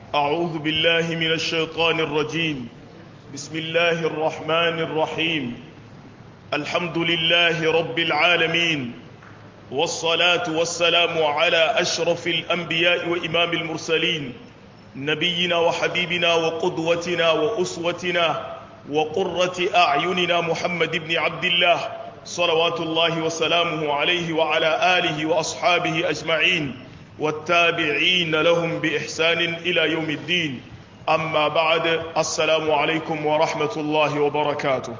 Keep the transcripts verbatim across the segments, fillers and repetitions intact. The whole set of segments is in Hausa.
أعوذ بالله من الشيطان الرجيم بسم الله الرحمن الرحيم الحمد لله رب العالمين والصلاة والسلام على أشرف الأنبياء وإمام المرسلين نبينا وحبيبنا وقدوتنا وأسوتنا وقرة أعيننا محمد بن عبد الله صلوات الله وسلامه عليه وعلى آله وأصحابه أجمعين والتابعين لهم بإحسان إلى يوم الدين أما بعد السلام عليكم ورحمة الله وبركاته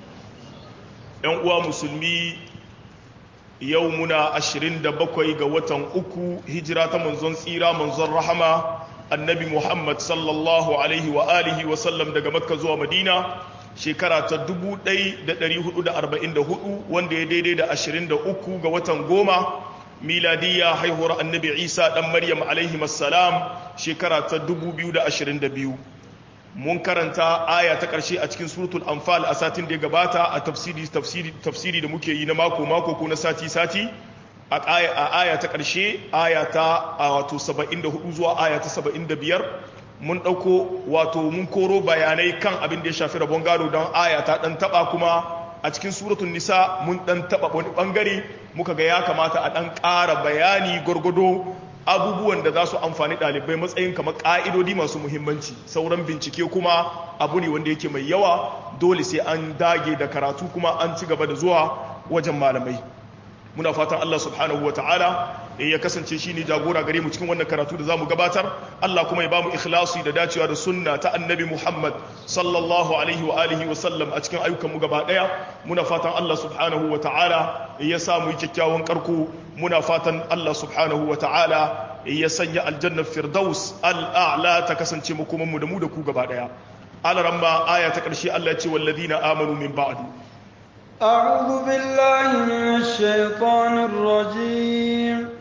ينقوى مسلمي يومنا أشرين دبكوي قوة أكو هجرة منزون سيرة منزون رحمة النبي محمد صلى الله عليه وآله وسلم دقى مكة زوى مدينة shekara ta dubu ɗaya da ɗari hudu da arba'in da hudu wanda ya daidai da ashirin da uku ga watan goma miladiyya haihuwar annabi isa ɗan maryam alaihi salam shekara ta dubu biyu da ashirin da biyu mun karanta aya ta ƙarshe a cikin suratul anfal a satin da ya gabata a tafsiri tafsiri tafsiri da muke yi na mako mako ko na sati sati a aya ta ƙarshe aya ta wato saba'in da hudu zuwa aya ta saba'in da biyar mun ɗauko wato mun koro bayanai kan abin da ya shafi rabon gado don aya ta ɗan taɓa kuma a cikin suratun nisa mun ɗan taɓa wani ɓangare muka ga ya kamata a ɗan ƙara bayani gwargwado abubuwan da za su amfani ɗalibai matsayin kamar ƙa'idodi masu muhimmanci sauran bincike kuma abu ne wanda yake mai yawa dole sai an dage da karatu kuma an ci gaba da zuwa wajen malamai muna fatan Allah subhanahu wa ta'ala ya kasance shi ne jagora gare mu cikin wannan karatu da za mu gabatar Allah kuma ya ba mu ikhlasi da dacewa da sunna ta annabi Muhammad sallallahu alaihi wa alihi wa sallam a cikin ayyukanmu gaba daya muna fatan Allah subhanahu wa ta'ala ya sa mu yi kyakkyawan karko muna fatan Allah subhanahu wa ta'ala ya sanya aljannar firdaus al'a'la ta kasance mu kuma mu da mu da ku gaba daya alaramma aya ta karshe Allah ya ce walladina amanu min ba'du أعوذ بالله من الشيطان الرجيم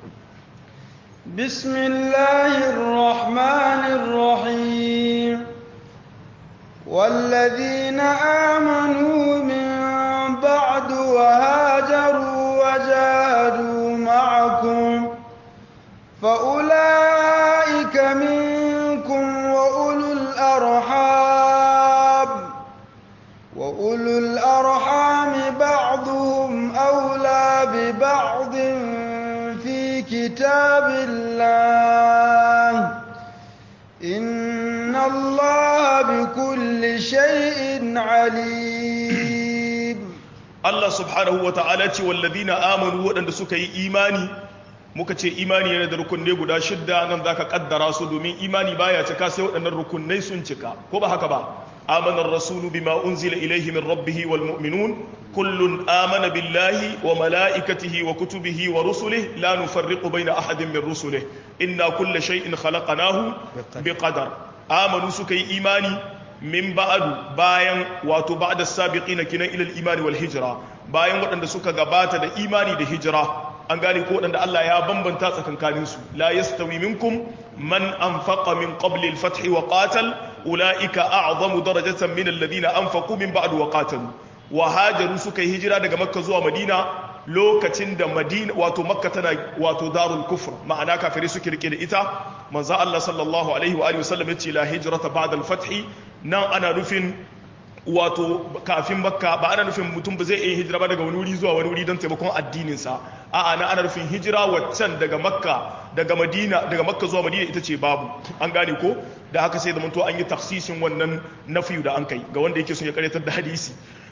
بسم الله الرحمن الرحيم والذين آمنوا من بعد وهاجروا وجاهدوا معكم فأولئك منكم وأولو الأرحام وأولو الأرحام بعضهم أولى ببعض في كتاب الله إن الله بكل شيء عليم الله سبحانه وتعالى والذين آمنوا وأن سكي إيماني muka ce imani yana da rukunne guda shidda nan zaka kaddara su domin imani baya cika sai waɗannan rukunnai sun cika ko ba haka ba amana ar-rasulu bima unzila ilayhi min rabbih wal mu'minun kullun amana billahi wa malaikatihi wa kutubihi wa rusulihi la nufarriqu bayna ahadin min rusulihi inna kulla shay'in khalaqnahu biqadar amanu suka yi imani min ba'du bayan wato ba'da as-sabiqina kinan ila al-imani wal hijra bayan waɗanda suka gabata da imani da hijira an gane ko waɗanda Allah ya bambanta tsakankaninsu la yastawi minkum man anfaqa min qabli al-fath wa qatal ulaika a'zamu darajatan min alladhina anfaqu min ba'd wa qatalu wa hajaru suka yi hijira daga makka zuwa madina lokacin da madina wato makka tana wato darul kufr ma'ana kafirai suke rike da ita manzo Allah sallallahu alaihi wa alihi wasallam yace la hijrata ba'da al-fath nan ana nufin wato kafin makka ba ana nufin mutum ba zai iya hijira ba daga wani wuri zuwa wani wuri don taimakon addininsa a'a na ana nufin hijira waccan daga makka daga madina daga makka zuwa madina ita ce babu an gane ko da haka sai da manto an yi tafsisin wannan nafiyu da an kai ga wanda yake son ya karyatar da hadisi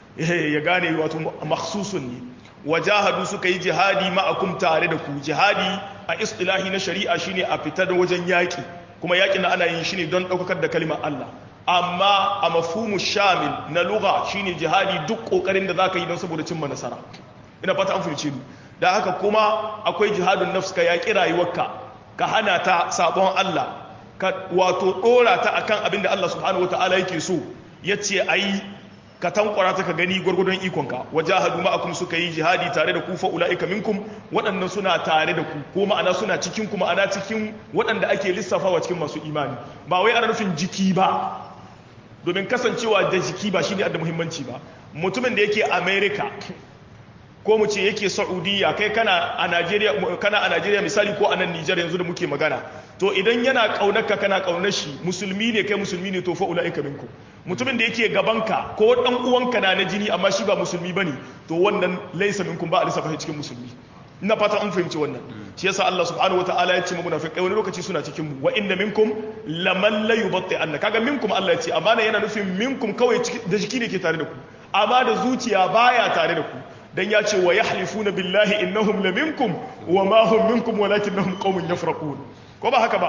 ya gane wato makhsusun ne wajahadu suka yi jihadi ma'akum tare da ku jihadi a istilahi na shari'a shine a fitar da wajen yaki kuma yakin da ana yin shi ne don daukar da kalimar Allah amma a mafhumu shamil na lugha shine jihadi duk kokarin da zaka yi don saboda cimma nasara ina fata an fahimce ni da haka kuma akwai jihadun nafs ka yaki rayuwarka ka hana ta sabon Allah ka wato dora ta akan abin da Allah subhanahu wataala yake so yace ayi ka tankwara ta ka gani gurgudun ikonka wajahadu ma'akum suka yi jihadi tare da ku fa ulaika minkum waɗannan suna tare da ku ko ma'ana suna cikin ku ma'ana cikin waɗanda ake lissafawa cikin masu imani ba wai ana nufin jiki ba domin kasancewa da jiki ba shi ne da muhimmanci ba mutumin da yake america ko mu ce yake saudiya kai kana a Najeriya kana a Najeriya misali ko a nan Nijar yanzu da muke magana to idan yana kaunarka kana kaunar shi musulmi ne kai musulmi ne to fa ulaika minkum mutumin da yake gabanka ko dan uwanka na na jini amma shi ba musulmi bane to wannan laysa minkum ba a lissafa cikin musulmi ina fata an fahimci wannan shi yasa Allah subhanahu wataala ya ce mu munafiqai wani lokaci suna cikin mu wa inna minkum laman la yubatti anna kaga minkum Allah ya ce amma yana nufin minkum kawai da jiki ne ke tare da ku amma da zuciya baya tare da ku dan ya ce wa yahlifuna billahi innahum laminkum wa ma hum minkum walakinnahum qaumun yafraqun ko ba haka ba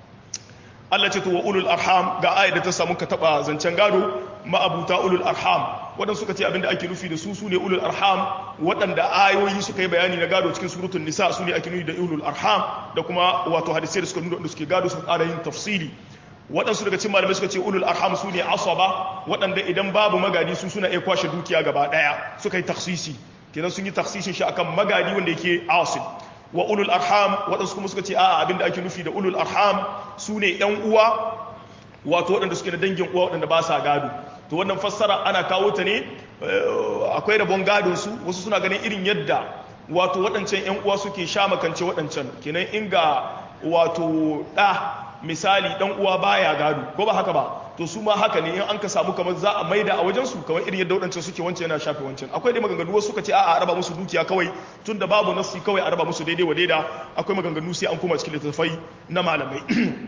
Allah ce to wa ulul arham ga ayat da ta samu ka taba zancen gado ma'abuta ulul arham waɗanda suka ce abinda ake nufi da su su ne ulul arham waɗanda ayoyi suka yi bayani na gado cikin suratul nisa su ne ake nufi da ulul arham da kuma wato hadisai da suka nuna da suke gado su ƙara yin tafsiri waɗansu daga cikin malamai suka ce ulul arham su ne asaba waɗanda idan babu magadi su suna iya kwashe dukiya gaba ɗaya suka yi taksisi kenan sun yi taksisin shi akan magadi wanda yake asil wa ulul arham waɗansu kuma suka ce a'a abinda ake nufi da ulul arham su ne ‘yan uwa wato waɗanda suke da dangin uwa waɗanda ba sa gado to wannan fassara ana kawo ta ne akwai rabon gadonsu wasu suna ganin irin yadda wato waɗancan ‘yan uwa suke sha makance waɗancan kenan inga wato ɗa misali ɗan uwa baya gado ko ba haka ba to su ma haka ne in an ka samu kamar za a maida a wajensu kamar irin yadda waɗancan suke wancan yana shafe wancan akwai dai maganganu wasu suka ce a'a a raba musu dukiya kawai tun da babu nassi kawai a raba musu daidai wa daida akwai maganganu sai an koma cikin littattafai na malamai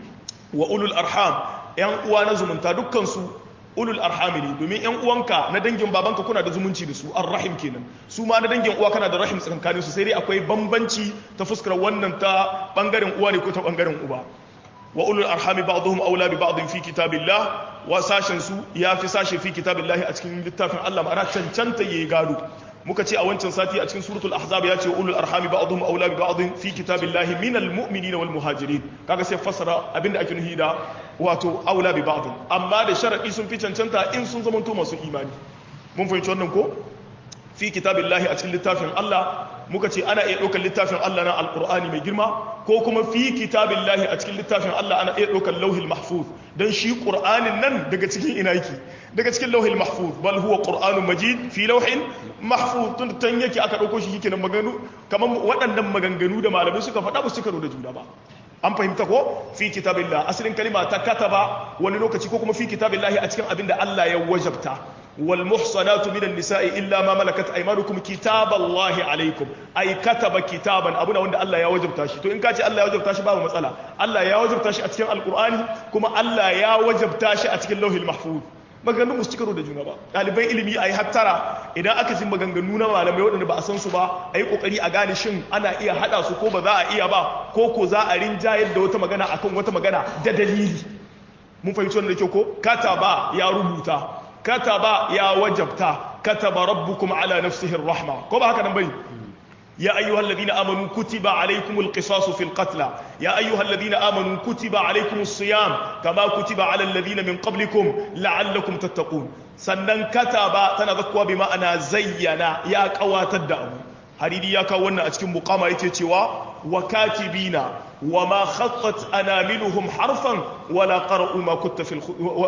wa ulul arham yan uwa na zumunta dukkan su ulul arhami ne domin yan uwanka na dangin babanka kuna da zumunci da su arrahim kenan su ma na dangin uwa kana da rahim tsakankanin su sai dai akwai bambanci ta fuskar wannan ta bangaren uwa ne ko ta bangaren uba wa ulul arhami ba'dhum awla bi ba'd fi kitabillah wa sashin su yafi sashe fi kitabillah a cikin littafin Allah ma'ana cancanta yayi gado muka ce a wancan sati a cikin suratul ahzab ya ce ulul arhami ba'dhum awla bi ba'd fi kitabillah minal mu'minina wal muhajirin kaga sai fassara abinda ake nufi da wato awla bi ba'd amma da sharadi sun fi cancanta in sun zamanto masu imani mun fahimci wannan ko fi kitabillahi a cikin littafin Allah muka ce ana iya ɗaukar littafin Allah na alƙur'ani mai girma ko kuma fi kitabillahi a cikin littafin Allah ana iya ɗaukar lauhil mahfuz don shi ƙur'anin nan daga cikin ina yake daga cikin lauhil mahfuz bal huwa qur'anun majid fi lauhin mahfuz tun tan yake aka ɗauko shi yake nan maganganu kamar waɗannan maganganu da malamai suka faɗa ba su karo da juna ba an fahimta ko fi kitabillah asalin kalima ta kataba wani lokaci ko kuma fi kitabillahi a cikin abin da Allah ya wajabta wal muhsanatu minan nisa'i illa ma malakat aymanukum kitaballahi alaikum ay kataba kitaban abuna wanda Allah ya wajabta shi to in ka ce Allah ya wajabta shi babu matsala Allah ya wajabta shi a cikin alqur'ani kuma Allah ya wajabta shi a cikin lauhil mahfuz maganganu musu cikaro da juna ba ɗalibai ilimi a yi hattara idan aka ji maganganu na malamai waɗanda ba a san su ba a yi ƙoƙari a gane shin ana iya haɗa su ko ba za a iya ba ko ko za a rinjayar da wata magana akan wata magana da dalili mun fahimci wannan da kyau ko kataba ya rubuta kataba ya wajabta kataba rabbukum ala nafsihi rahma ko ba haka nan bane يا أيها الذين آمنوا كتب عليكم القصاص في القتلى يا أيها الذين آمنوا كتب عليكم الصيام كما كتب على الذين من قبلكم لعلكم تتقون سنن كتب تنذكوا بما أنا زينا يا قوات الدأم هريدي يا كوانا أتكم مقامة يتيتوا وكاتبين وما خطت أناملهم حرفا ولا قرأوا ما كنت في الخ...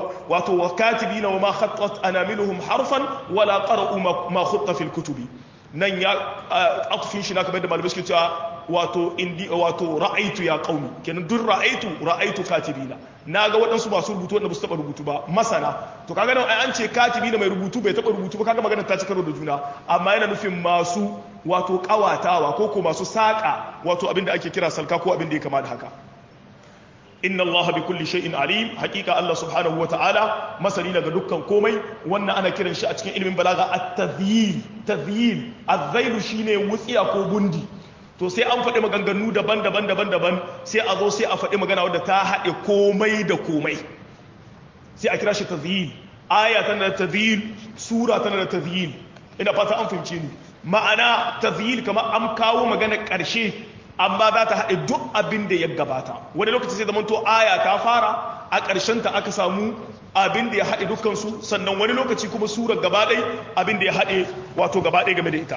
وكاتبين وما خطت أناملهم حرفا ولا قرأوا ما خط في الكتب nan ya atufin shi na kamar da malamai suke cewa wato indi wato ra'aitu ya qaumi kenan duk ra'aitu ra'aitu katibina naga waɗansu masu rubutu wanda ba su taba rubutu ba masana to kaga nan an ce katibina mai rubutu bai taba rubutu ba kaga magana ta ci karo da juna amma yana nufin masu wato kawatawa ko ko masu saka wato abinda ake kira salka ko abinda ya kama da haka inna Allah bi kulli shay'in alim hakika Allah subhanahu wa ta'ala masani daga dukkan komai wannan ana kiran shi a cikin ilimin balaga at-tadhyil tadhyil az-zailu shine wutsiya ko bundi to sai an faɗi maganganu daban-daban daban-daban sai a zo sai a faɗi magana wadda ta haɗe komai da komai sai a kira shi tadhyil aya tana da tadhyil sura tana da tadhyil ina fata an fahimce ni ma'ana tadhyil kamar an kawo magana ƙarshe amma za ta haɗe duk abin da ya gabata wani lokaci sai zamanto aya ta fara a ƙarshenta aka samu abin da ya haɗe dukkansu sannan wani lokaci kuma surar gabaɗai abin da ya haɗe wato gabaɗai game da ita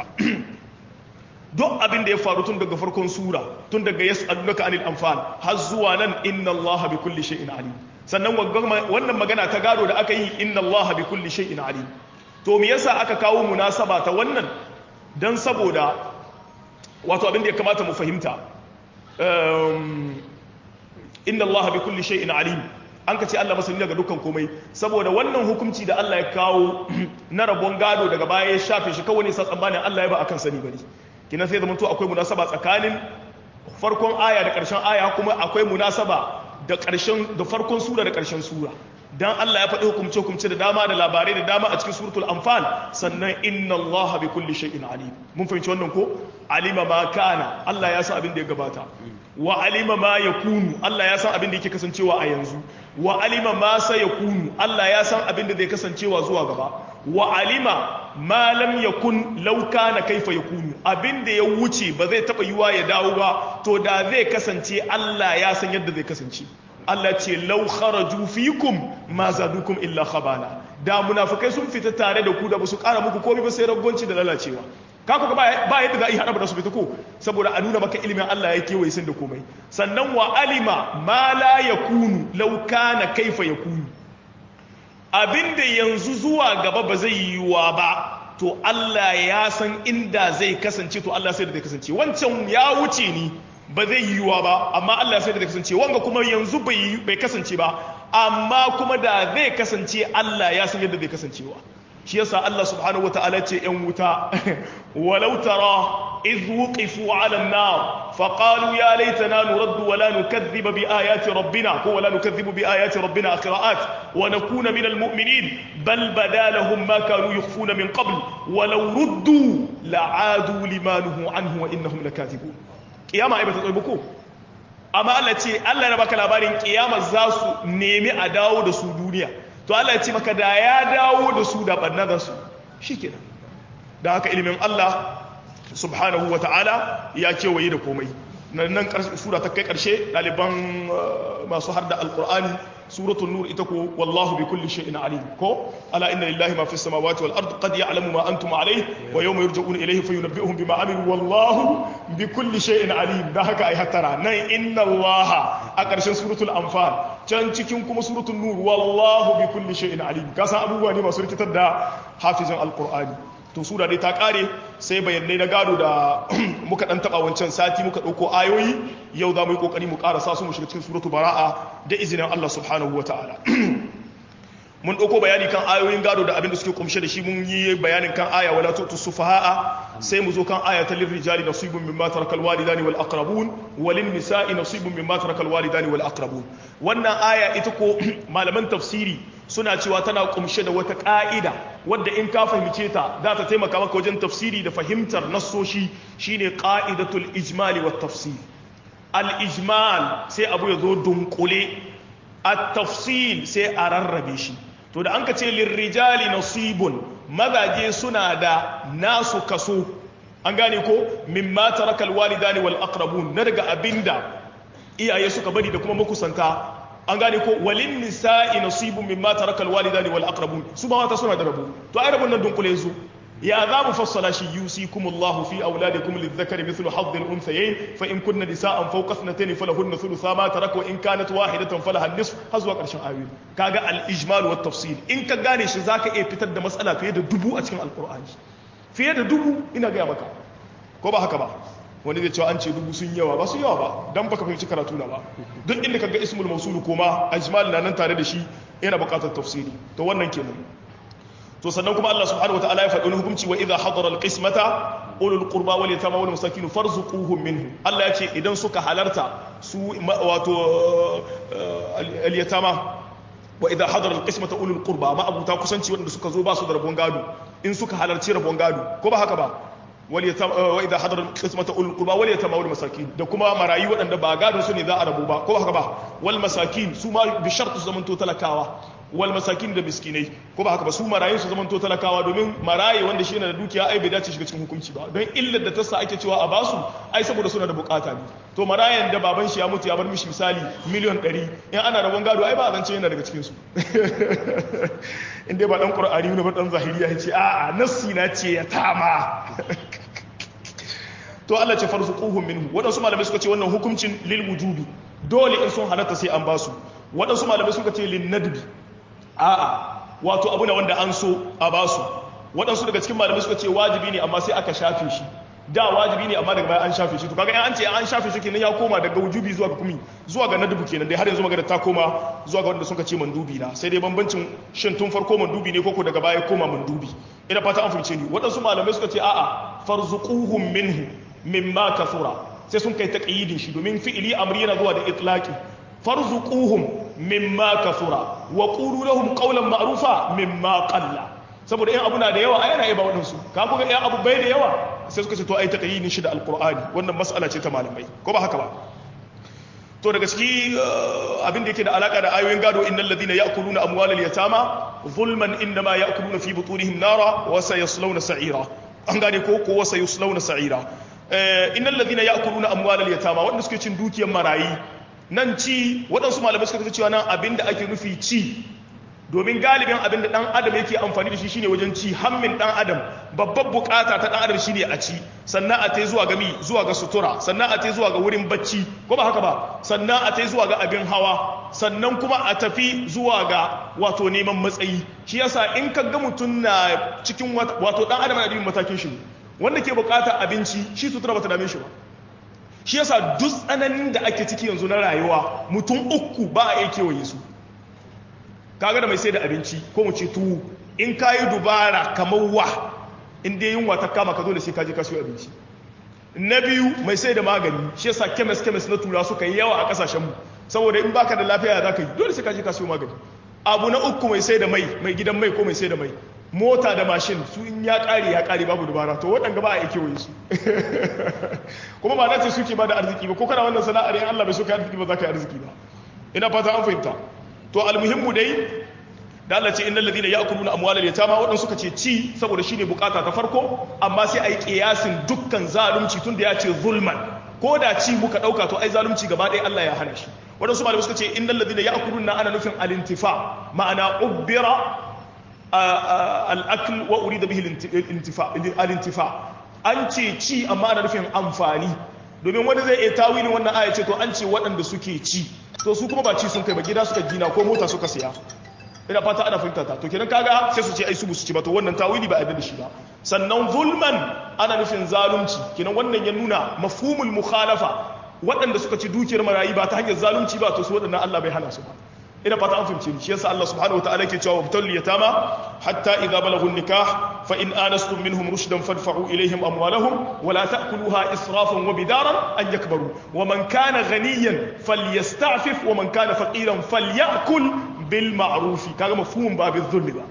duk abin da ya faru tun daga farkon sura tun daga yas'alunaka anil anfal har zuwa nan inna Allah bi kulli shay'in alim sannan wannan magana ta gado da aka yi inna Allah bi kulli shay'in alim to me yasa aka kawo munasaba ta wannan dan saboda wato abin da ya kamata mu fahimta inna Allah bi kulli shay'in alim an ka ce Allah masani daga dukkan komai saboda wannan hukunci da Allah ya kawo na rabon gado daga baya ya shafe shi kawai ne sa tsammanin Allah ya ba akan sani bane kina sai zaman to akwai munasaba tsakanin farkon aya da ƙarshen aya kuma akwai munasaba da ƙarshen da farkon sura da ƙarshen sura dan Allah ya faɗi hukumce hukumce da dama da labarai da dama a cikin suratul anfal sannan inna Allah bi kulli shay'in alim mun fahimci wannan ko alima ma kana Allah ya san abin da ya gabata wa alima ma yakunu Allah ya san abin da yake kasancewa a yanzu wa alima ma sayakunu Allah ya san abin da zai kasancewa zuwa gaba wa alima ma lam yakun law kana kaifa yakunu abin da ya wuce ba zai taba yiwa ya dawo ba to da zai kasance Allah ya san yadda zai kasance Allah ce law kharaju fikum ma zadukum illa khabala da munafikai sun fita tare da ku da ba su kara muku komai ba sai raggonci da lalacewa kaku ga ba yadda za a yi haɗa da su fita ko saboda a nuna maka ilimin Allah ya kewaye sun da komai sannan wa alima ma la yakunu law kana kaifa yakunu abinda yanzu zuwa gaba ba zai yiwuwa ba to Allah ya san inda zai kasance to Allah sai da zai kasance wancan ya wuce ni ba zai yiwuwa ba amma Allah sai da zai kasance wanga kuma yanzu bai bai kasance ba amma kuma da zai kasance Allah ya san yadda zai kasancewa shi yasa Allah subhanahu wataala ce yan wuta walau tara idh wuqifu ala an-nar faqalu ya laitana nuraddu wa la nukaththiba bi ayati rabbina ko wa la nukaththibu bi ayati rabbina qira'at wa nakuna min al-mu'minin bal badalahum ma kanu yukhfuna min qabl walau ruddu la'adu lima nuhu anhu wa innahum lakathibun kiyama ai bata tsoyi ko amma Allah ce Allah ya baka labarin kiyama za su nemi a dawo da su duniya to Allah ya ce maka da ya dawo da su da bannan su shikenan da haka ilimin Allah subhanahu wata'ala ya kewaye da komai nan sura ta kai karshe daliban masu harda alqur'ani suratul nur ita ko wallahu bi kulli shay'in alim ko ala inna lillahi ma fis samawati wal ard qad ya'lamu ma antum alayhi wa yawma yurja'una ilayhi fayunabbi'uhum bima amilu wallahu bi kulli shay'in alim da haka ai hatara nan inna allaha a karshen suratul anfal can cikin kuma suratul nur wallahu bi kulli shay'in alim kasan abubuwa ne masu rikitar da hafizin alqur'ani to sura dai ta kare sai bayanai na gado da muka dan taba wancan sati muka dauko ayoyi yau za mu yi kokari mu karasa su mu shiga cikin suratul bara'a da izinin Allah subhanahu wataala mun dauko bayani kan ayoyin gado da abin da suke kumshe da shi mun yi bayanin kan aya wala tutu sufaha'a sai mu zo kan aya ta lirrijali nasibun mimma tarakal walidani wal aqrabun walin nisa'i nasibun mimma tarakal walidani wal aqrabun wannan aya ita ko malaman tafsiri suna cewa tana kumshe da wata ka'ida wadda in ka fahimce ta za ta taimaka maka wajen tafsiri da fahimtar nassoshi shine qa'idatul ijmali wat tafsir al ijmal sai abu ya zo dunkule at tafsil sai a rarrabe shi to da an ka ce lirrijali nasibun mazaje suna da nasu kaso an gane ko mimma tarakal walidani wal aqrabun na daga abinda iyaye suka bari da kuma makusanta an gane ko walin nisa'i nasibun mimma taraka alwalidani wal aqrabun su ba mata suna da rabo to ai rabon nan dunkule su ya za mu fassala shi yusikumullahu fi auladikum lidhakari mithlu hadd al-unthayayn fa in kunna nisa'an fawqa ithnatayn falahunna thulutha ma taraka wa in kanat wahidatan falaha an-nisf hazwa karshen ayoyi kaga al-ijmal wa tafsil in ka gane shi zaka iya fitar da matsala fiye da dubu a cikin alqur'ani fiye da dubu ina ga maka ko ba haka ba wani zai cewa an ce dubu sun yawa ba su yawa ba don baka fahimci karatu na ba duk inda kaga ismul mawsul koma ajmal na nan tare da shi yana buƙatar tafsiri to wannan kenan to sannan kuma Allah subhanahu wataala ya faɗi hukunci wa idha hadara alqismata ulul qurba wal yatama wal masakin farzuquhum minhu Allah ya ce idan suka halarta su wato al yatama wa idha hadara alqismata ulul qurba ma abuta kusanci wanda suka zo ba su da rabon gado in suka halarci rabon gado ko ba haka ba وإذا حضر القسمة أولو القربى واليتامى والمساكين da kuma marayu waɗanda ba gadon su ne za a rabu ba ko haka ba wal masakin su ma bi shartu su zamanto talakawa wal masakin da miskinai ko ba haka ba su marayun su zamanto talakawa domin maraye wanda shi yana da dukiya ai bai dace shiga cikin hukunci ba don illar da ta sa ake cewa a basu ai saboda suna da bukata ne to marayan da baban shi ya mutu ya bar mishi misali miliyan ɗari in ana rabon gado ai ba a zance yana daga cikin su in dai ba dan qur'ani ne ba dan zahiriya ya ce a'a nassi na ce ya tama to Allah ce farzuquhum minhu wadansu malamai suka ce wannan hukuncin lil wujubi dole in sun halatta sai an basu wadansu malamai suka ce lin nadbi a'a wato abu ne wanda an so a basu wadansu daga cikin malamai suka ce wajibi ne amma sai aka shafe shi da wajibi ne amma daga baya an shafe shi to kaga an ce an shafe shi kenan ya koma daga wujubi zuwa ga kumi zuwa ga nadubu kenan dai har yanzu magana ta koma zuwa ga wanda suka ce mandubi na sai dai bambancin shin tun farko mandubi ne koko daga baya koma mandubi ina fata an fahimce ni waɗansu malamai suka ce a'a farzuquhum minhu mimma kathura sai sun kai taqyidin shi domin fi'ili amri yana zuwa da itlaqi farzuquhum mimma kathura wa qulu lahum qawlan ma'rufa mimma qalla saboda in abu na da yawa ai yana yaba waɗansu ka kuga in abu bai da yawa sai suka ce to ai taqyidin shi da alqur'ani wannan mas'ala ce ta malamai ko ba haka ba to daga ciki abin da yake da alaka da ayoyin gado innal ladina ya'kuluna amwalal yatama zulman inma ya'kuluna fi butunihim nara wa sayaslawna sa'ira an gane ko ko wa sayaslawna sa'ira innal ladina ya'kuluna amwalal yatama wanda suke cin dukiyar marayi nan ci waɗansu malamai suka ce cewa nan abin da ake nufi ci domin galibin abin da ɗan adam yake amfani da shi shine wajen ci hammin ɗan adam babbar bukata ta ɗan adam shine a ci sannan a tai zuwa ga mi zuwa ga sutura sannan a tai zuwa ga wurin bacci ko ba haka ba sannan a tai zuwa ga abin hawa sannan kuma a tafi zuwa ga wato neman matsayi shi yasa in ka ga mutum na cikin wato ɗan adam na da matakin shi wanda ke bukata abinci shi sutura bata dame shi ba shi yasa duk tsananin da ake ciki yanzu na rayuwa mutum uku ba a iya kewaye su kaga da mai sai da abinci ko mu ce tuwo in ka yi dubara kamar wa in dai yunwa ta kama ka dole sai ka je ka siyo abinci na biyu mai sai da magani shi yasa kemis kemis na tura suka yi yawa a kasashen mu saboda in baka da lafiya za ka yi dole sai ka je ka siyo magani abu na uku mai sai da mai mai gidan mai ko mai sai da mai mota da mashin su in ya kare ya kare babu dubara to waɗanda ba a yi kewaye su kuma ba na ce suke ba da arziki ba ko kana wannan sana'ar in Allah bai so ka arziki ba za ka yi arziki ba ina fata an fahimta to almuhimmu dai da Allah ce innal ladina ya'kuluna amwalal yatama wadan suka ce ci saboda shine bukata ta farko amma sai ayi kiyasin dukkan zalunci tunda ya ce zulman ko da ci muka dauka to ai zalunci gaba ɗaya Allah ya hana shi wadan su malamai suka ce innal ladina ya'kuluna ana nufin al-intifa ma'ana ubbira al-akl wa urida bihi al-intifa al-intifa an ce ci amma ana nufin amfani domin wani zai iya tawilin wannan aya ce to an ce waɗanda suke ci to su kuma ba ci sun kai ba gida suka gina ko mota suka siya ina fata ana fahimta ta to kenan kaga sai su ce ai su su ci ba to wannan tawili ba a da shi ba sannan zulman ana nufin zalunci kenan wannan ya nuna mafhumul mukhalafa waɗanda suka ci dukiyar marayi ba ta hanyar zalunci ba to su waɗannan Allah bai hana su ba ina fata an fahimce ni shi yasa Allah subhanahu wataala yake cewa wabtal yatama hatta idza balaghu nikah fa in anastum minhum rushdan fadfa'u ilayhim amwalahum wa la ta'kuluha israfan wa bidaran an yakbaru wa man kana ghaniyan falyasta'fif wa man kana faqiran falyakul bil ma'ruf kaga mafhum ba bil zulmi ba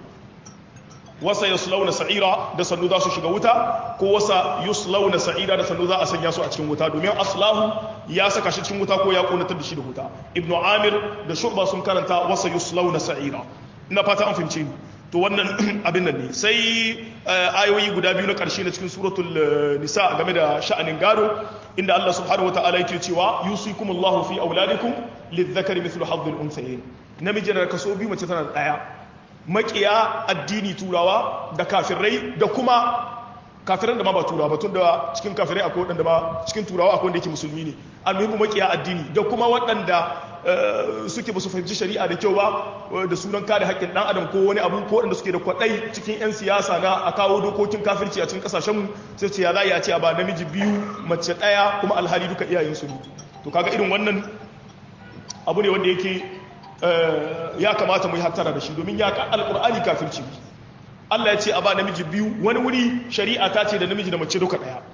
wasa yaslawna sa'ira da sannu za su shiga wuta ko wasa yuslawna sa'ira da sannu za a sanya su a cikin wuta domin aslahu ya saka shi cikin wuta ko ya konatar da shi da wuta ibnu amir da shu'ba sun karanta wasa yuslawna sa'ira ina fata an fahimce ni to wannan abin nan ne sai ayoyi guda biyu na karshe na cikin suratul nisa game da sha'anin gado inda Allah subhanahu wataala yake cewa yusikumullahu fi auladikum lidhakari mithlu hadhil unthayayn namiji na kaso biyu mace tana da daya makiya addini turawa da kafirai da kuma kafiran da ma ba turawa ba tun da cikin kafirai akwai waɗanda ba cikin turawa akwai wanda yake musulmi ne almuhimmu makiya addini da kuma waɗanda suke ba su fahimci shari'a da kyau ba da sunan kare haƙƙin ɗan adam ko wani abu ko waɗanda suke da kwaɗai cikin 'yan siyasa na a kawo dokokin kafirci a cikin ƙasashenmu sai ce ya za a ce a ba namiji biyu mace ɗaya kuma alhali duka iyayensu ne to kaga irin wannan abu ne wanda yake ya kamata mu yi hattara da shi domin ya ka alƙur'ani kafirci Allah ya ce a ba namiji biyu wani wuri shari'a ta ce da namiji da mace duka ɗaya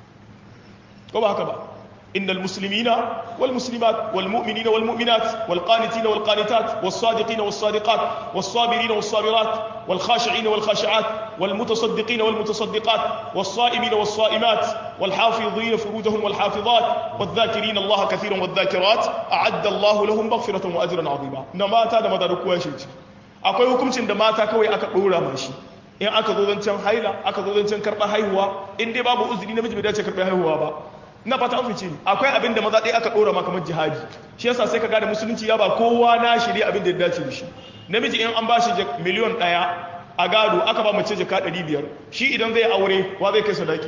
ko ba haka ba innal muslimina wal muslimat wal mu'minina wal mu'minat wal qanitina wal qanitat was sadiqina was sadiqat was sabirina was sabirat wal khashi'ina wal khashi'at wal mutasaddiqina wal mutasaddiqat was sa'imina was sa'imat wal hafizina furujahum wal hafizat wal dhakirina Allah katiran wal dhakirat a'adda Allah lahum maghfiratan wa ajran 'azima na mata da maza da kowa shi akwai hukuncin da mata kawai aka dora mashi in aka zo zancen haila aka zo zancen karɓar haihuwa in dai babu uzuri namiji bai dace karɓar haihuwa ba na fata an fice akwai abin da maza ɗaya aka ɗora ma kamar jihadi shi yasa sai ka gane musulunci ya ba kowa na shirya abin da ya dace da shi namiji in an ba shi miliyon ɗaya a gado aka ba mace jaka ɗari biyar shi idan zai aure wa zai kai sadaki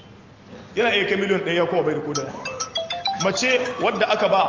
yana iya kai miliyon ɗaya kuma bai da koda mace wadda aka ba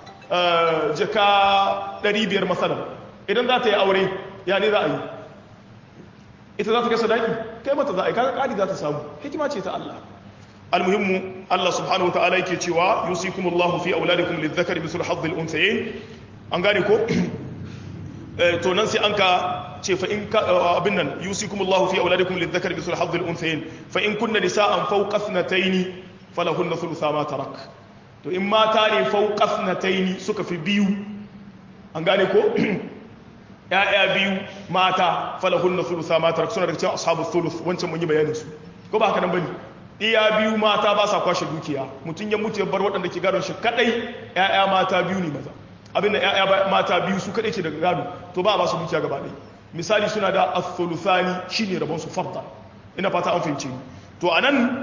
jaka ɗari biyar masalan idan za ta yi aure ya ne za a yi ita za ta kai sadaki kai mata za a yi kaga ƙari za ta samu hikima ce ta Allah almuhimmu Allah subhanahu wataala yake cewa yusikumullahu fi auladikum lidhakari mithlu hadhil unthayayn an gane ko to nan sai an ka ce fa in abin nan yusikumullahu fi auladikum lidhakari mithlu hadhil unthayayn fa in kunna nisaan fawqa ithnatayn falahunna thulutha ma tarak to in mata ne fawqa ithnatayn suka fi biyu an gane ko ya'ya biyu mata falahunna thulutha ma tarak suna daga cikin ashabul thuluth wancan mun yi bayanin su ko ba haka nan bane iya biyu mata ba sa kwashe dukiya mutum ya mutu ya bar waɗanda ke gadon shi kadai ya'ya mata biyu ne maza abin da ya'ya mata biyu su kadai ce daga gado to ba a ba su dukiya gaba ɗaya misali suna da athuluthani shine rabon su farda ina fata an fahimce ni to anan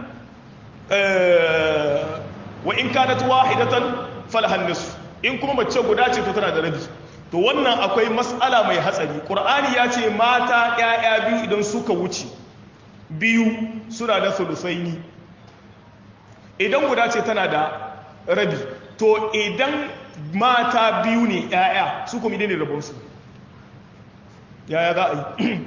wa in kanat wahidatan falahan nisf in kuma mace guda ce to tana da rabi to wannan akwai mas'ala mai hatsari qur'ani ya ce mata ya'ya biyu idan suka wuce biyu suna da sulusaini idan guda ce tana da rabi to idan mata biyu ne yaya su kuma ne rabonsu yaya za a yi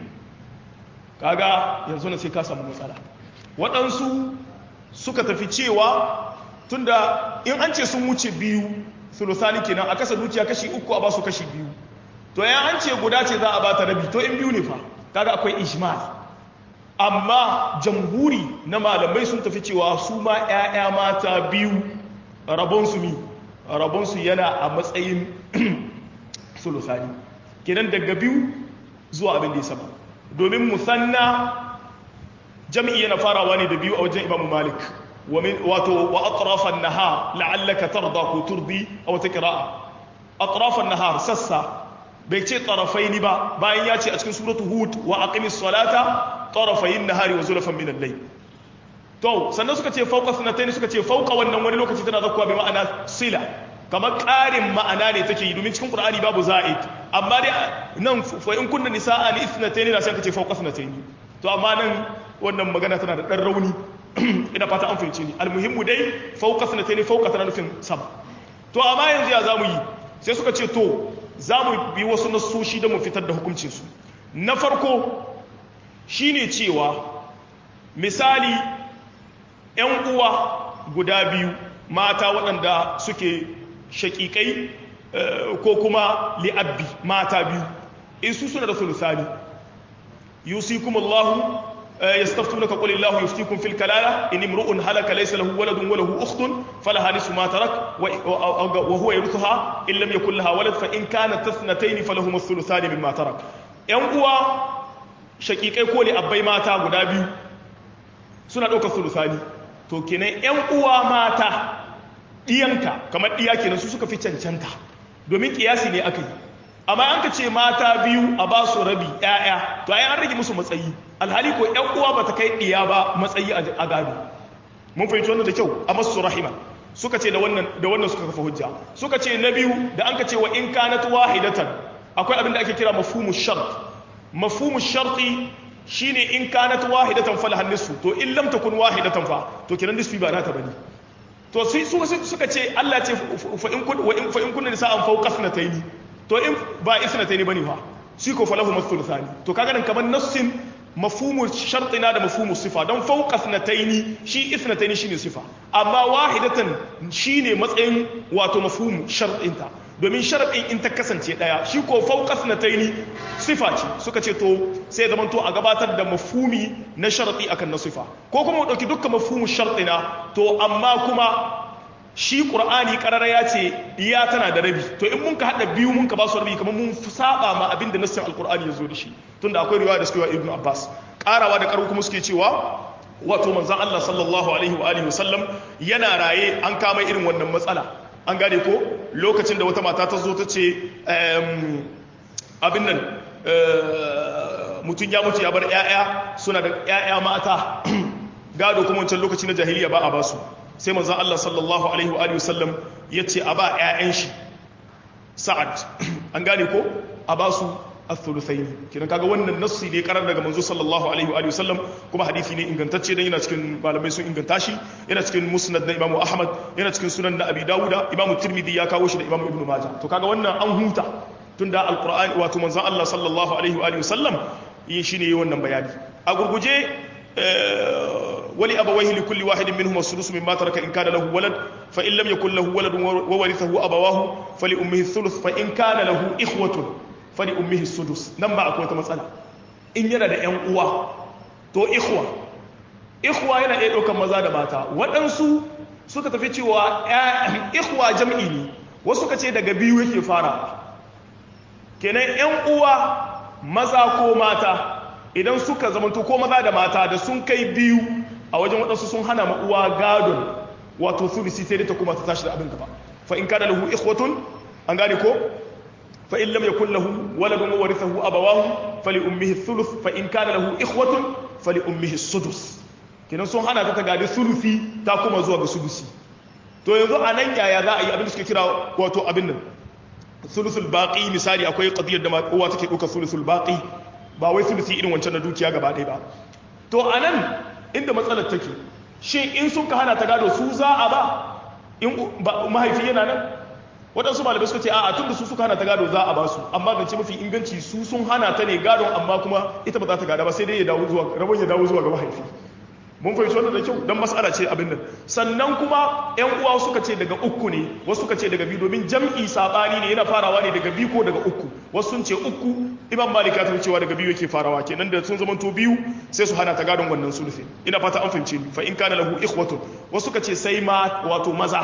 kaga yanzu na sai ka samu matsala waɗansu suka tafi cewa tunda in an ce sun wuce biyu sulusani kenan a kasa dukiya kashi uku a ba su kashi biyu to yan an ce guda ce za a ba ta rabi to in biyu ne fa kaga akwai ijmal amma jamhuri na malamai sun tafi cewa su ma 'ya'ya mata biyu rabonsu mi rabonsu yana a matsayin sulusani kenan daga biyu zuwa abin da ya sama domin musanna jam'i yana farawa ne da biyu a wajen imamu malik wato wa atrafan nahar la'allaka tarda ko turdi a wata kira'a atrafan nahar sassa bai ce tarafaini ba bayan ya ce a cikin suratu hud wa aqimis salata tarafayin nahari wa zulfan min al-layl to sannan suka ce fawqa sanatayn suka ce fawqa wannan wani lokaci tana zakkuwa bi ma'ana sila kamar ƙarin ma'ana ne take yi domin cikin qur'ani babu za'id amma dai nan fa in kunna nisa'an ithnatayn da sai ka ce fawqa sanatayn to amma nan wannan magana tana da dan rauni ina fata an fahimce ni almuhimmu dai fawqa sanatayn fawqa tana nufin sama to amma yanzu ya zamu yi sai suka ce to za mu bi wasu nassoshi da mu fitar da hukuncinsu na farko shine cewa misali 'yan uwa guda biyu mata waɗanda suke shaƙiƙai ko kuma li'abbi mata biyu in su suna da sulusani yusikumullahu yastaftunaka qul illahu yuftikum fil kalala in imru'un halaka laysa lahu waladun wa lahu ukhtun falaha nisfu ma tarak wa huwa yarithuha in lam yakul laha walad fa in kanat tathnatayn falahum ath-thuluthani mimma tarak yan uwa shaqiqai ko li abbai mata guda biyu suna daukar thuluthani to kenan yan uwa mata diyanka kamar diya kenan su suka fi cancanta domin kiyasi ne akai amma an ka ce mata biyu a ba su rabi ƴaƴa to ai an rage musu matsayi alhali ko ƴan uwa bata kai diya ba matsayi a gado mun fahimci wannan da kyau a masu rahima suka ce da wannan da wannan suka kafa hujja suka ce na biyu da an ka ce wa in kanat wahidatan akwai abin da ake kira mafhumu shart mafhumu sharti shine in kanat wahidatan falahan nisfu to in lam takun wahidatan fa to kiran nisfi ba nata bane to sai su suka ce Allah ce fa in kun wa in fa in kunna nisa'an fawqa sanatayn to in ba isnatayn bane fa shi ko falahu mathuluthani to kaga nan kaman nassin mafhumu shartina da mafhumu sifa don fawqa sanatayn shi isnatayn shine sifa amma wahidatan shine matsayin wato mafhumu shartinta domin sharadin in ta kasance daya shi ko fawqa sanatayn sifa ce suka ce to sai zaman to a gabatar da mafhumi na sharti akan na sifa ko kuma mu dauki dukkan mafhumu shartina to amma kuma shi qur'ani karara ya ce iya tana da rabi to in mun ka hada biyu mun ka ba su rabi kamar mun saba ma abin da nassin alqur'ani ya zo da shi tunda akwai riwaya da suke wa ibnu abbas karawa da karu kuma suke cewa wato manzon Allah sallallahu alaihi wa alihi wasallam yana raye an kama irin wannan matsala an gane ko lokacin da wata mata ta zo ta ce abin nan mutum ya mutu ya bar ƴaƴa suna da ƴaƴa mata gado kuma wancan lokaci na jahiliya ba a basu sai manzon Allah sallallahu alaihi wa alihi wasallam yace a ba ƴaƴan shi Sa'ad an gane ko a ba su al-thuluthayn kiran kaga wannan nassi ne karar daga manzo sallallahu alaihi wa alihi wasallam kuma hadisi ne ingantacce dan yana cikin malamai sun inganta shi yana cikin musnad na Imam Ahmad yana cikin sunan na Abi Dawuda Imam Tirmidhi ya kawo shi da Imam Ibn Majah to kaga wannan an huta tunda al-Qur'ani wato manzon Allah sallallahu alaihi wa alihi wasallam yi shine wannan bayani a gurguje wali abawayhi li kulli wahidin minhum as-sudus mimma taraka in kana lahu walad fa in lam yakul lahu waladun wa warithahu abawahu fali ummihi ath-thuluth fa in kana lahu ikhwatun fali ummihi as-sudus nan ba akwai wata matsala in yana da ƴan uwa to ikhwa ikhwa yana iya ɗaukar maza da mata waɗansu suka tafi cewa ikhwa jam'i ne wasu suka ce daga biyu yake fara kenan ƴan uwa maza ko mata idan suka zamanto ko maza da mata da sun kai biyu a wajen waɗansu sun hana ma uwa gadon wato thuluthi sai dai ta kuma ta tashi da abin gaba fa in kana lahu ikhwatun an gane ko fa in lam yakul lahu waladun wa warithahu abawahu fali ummihi thuluth fa in kana lahu ikhwatun fali ummihi sudus kenan sun hana ta ta gadi thuluthi ta kuma zuwa ga sudusi to yanzu anan yaya za a yi abin da suke kira wato abin nan thuluthul baqi misali akwai qadiyar da uwa take dauka thuluthul baqi ba wai thuluthi irin wancan na dukiya gaba ɗaya ba to anan inda matsalar take shin in sun ka hana ta gado su za a ba in mahaifi yana nan waɗansu malamai suka ce a'a tun da su suka hana ta gado za a ba su amma zance mafi inganci su sun hana ta ne gadon amma kuma ita ba za ta gada ba sai dai ya dawo zuwa rabon ya dawo zuwa ga mahaifi mun fahimci wannan da kyau don mas'ala ce abin nan sannan kuma ƴan uwa suka ce daga uku ne wasu suka ce daga biyu domin jam'i sabani ne yana farawa ne daga biyu ko daga uku wasu sun ce uku imam malik ya tafi cewa daga biyu yake farawa kenan da sun zamanto biyu sai su hana ta gadon wannan sulusi ina fata an fahimce ni fa in kana lahu ikhwatun wasu suka ce sai ma wato maza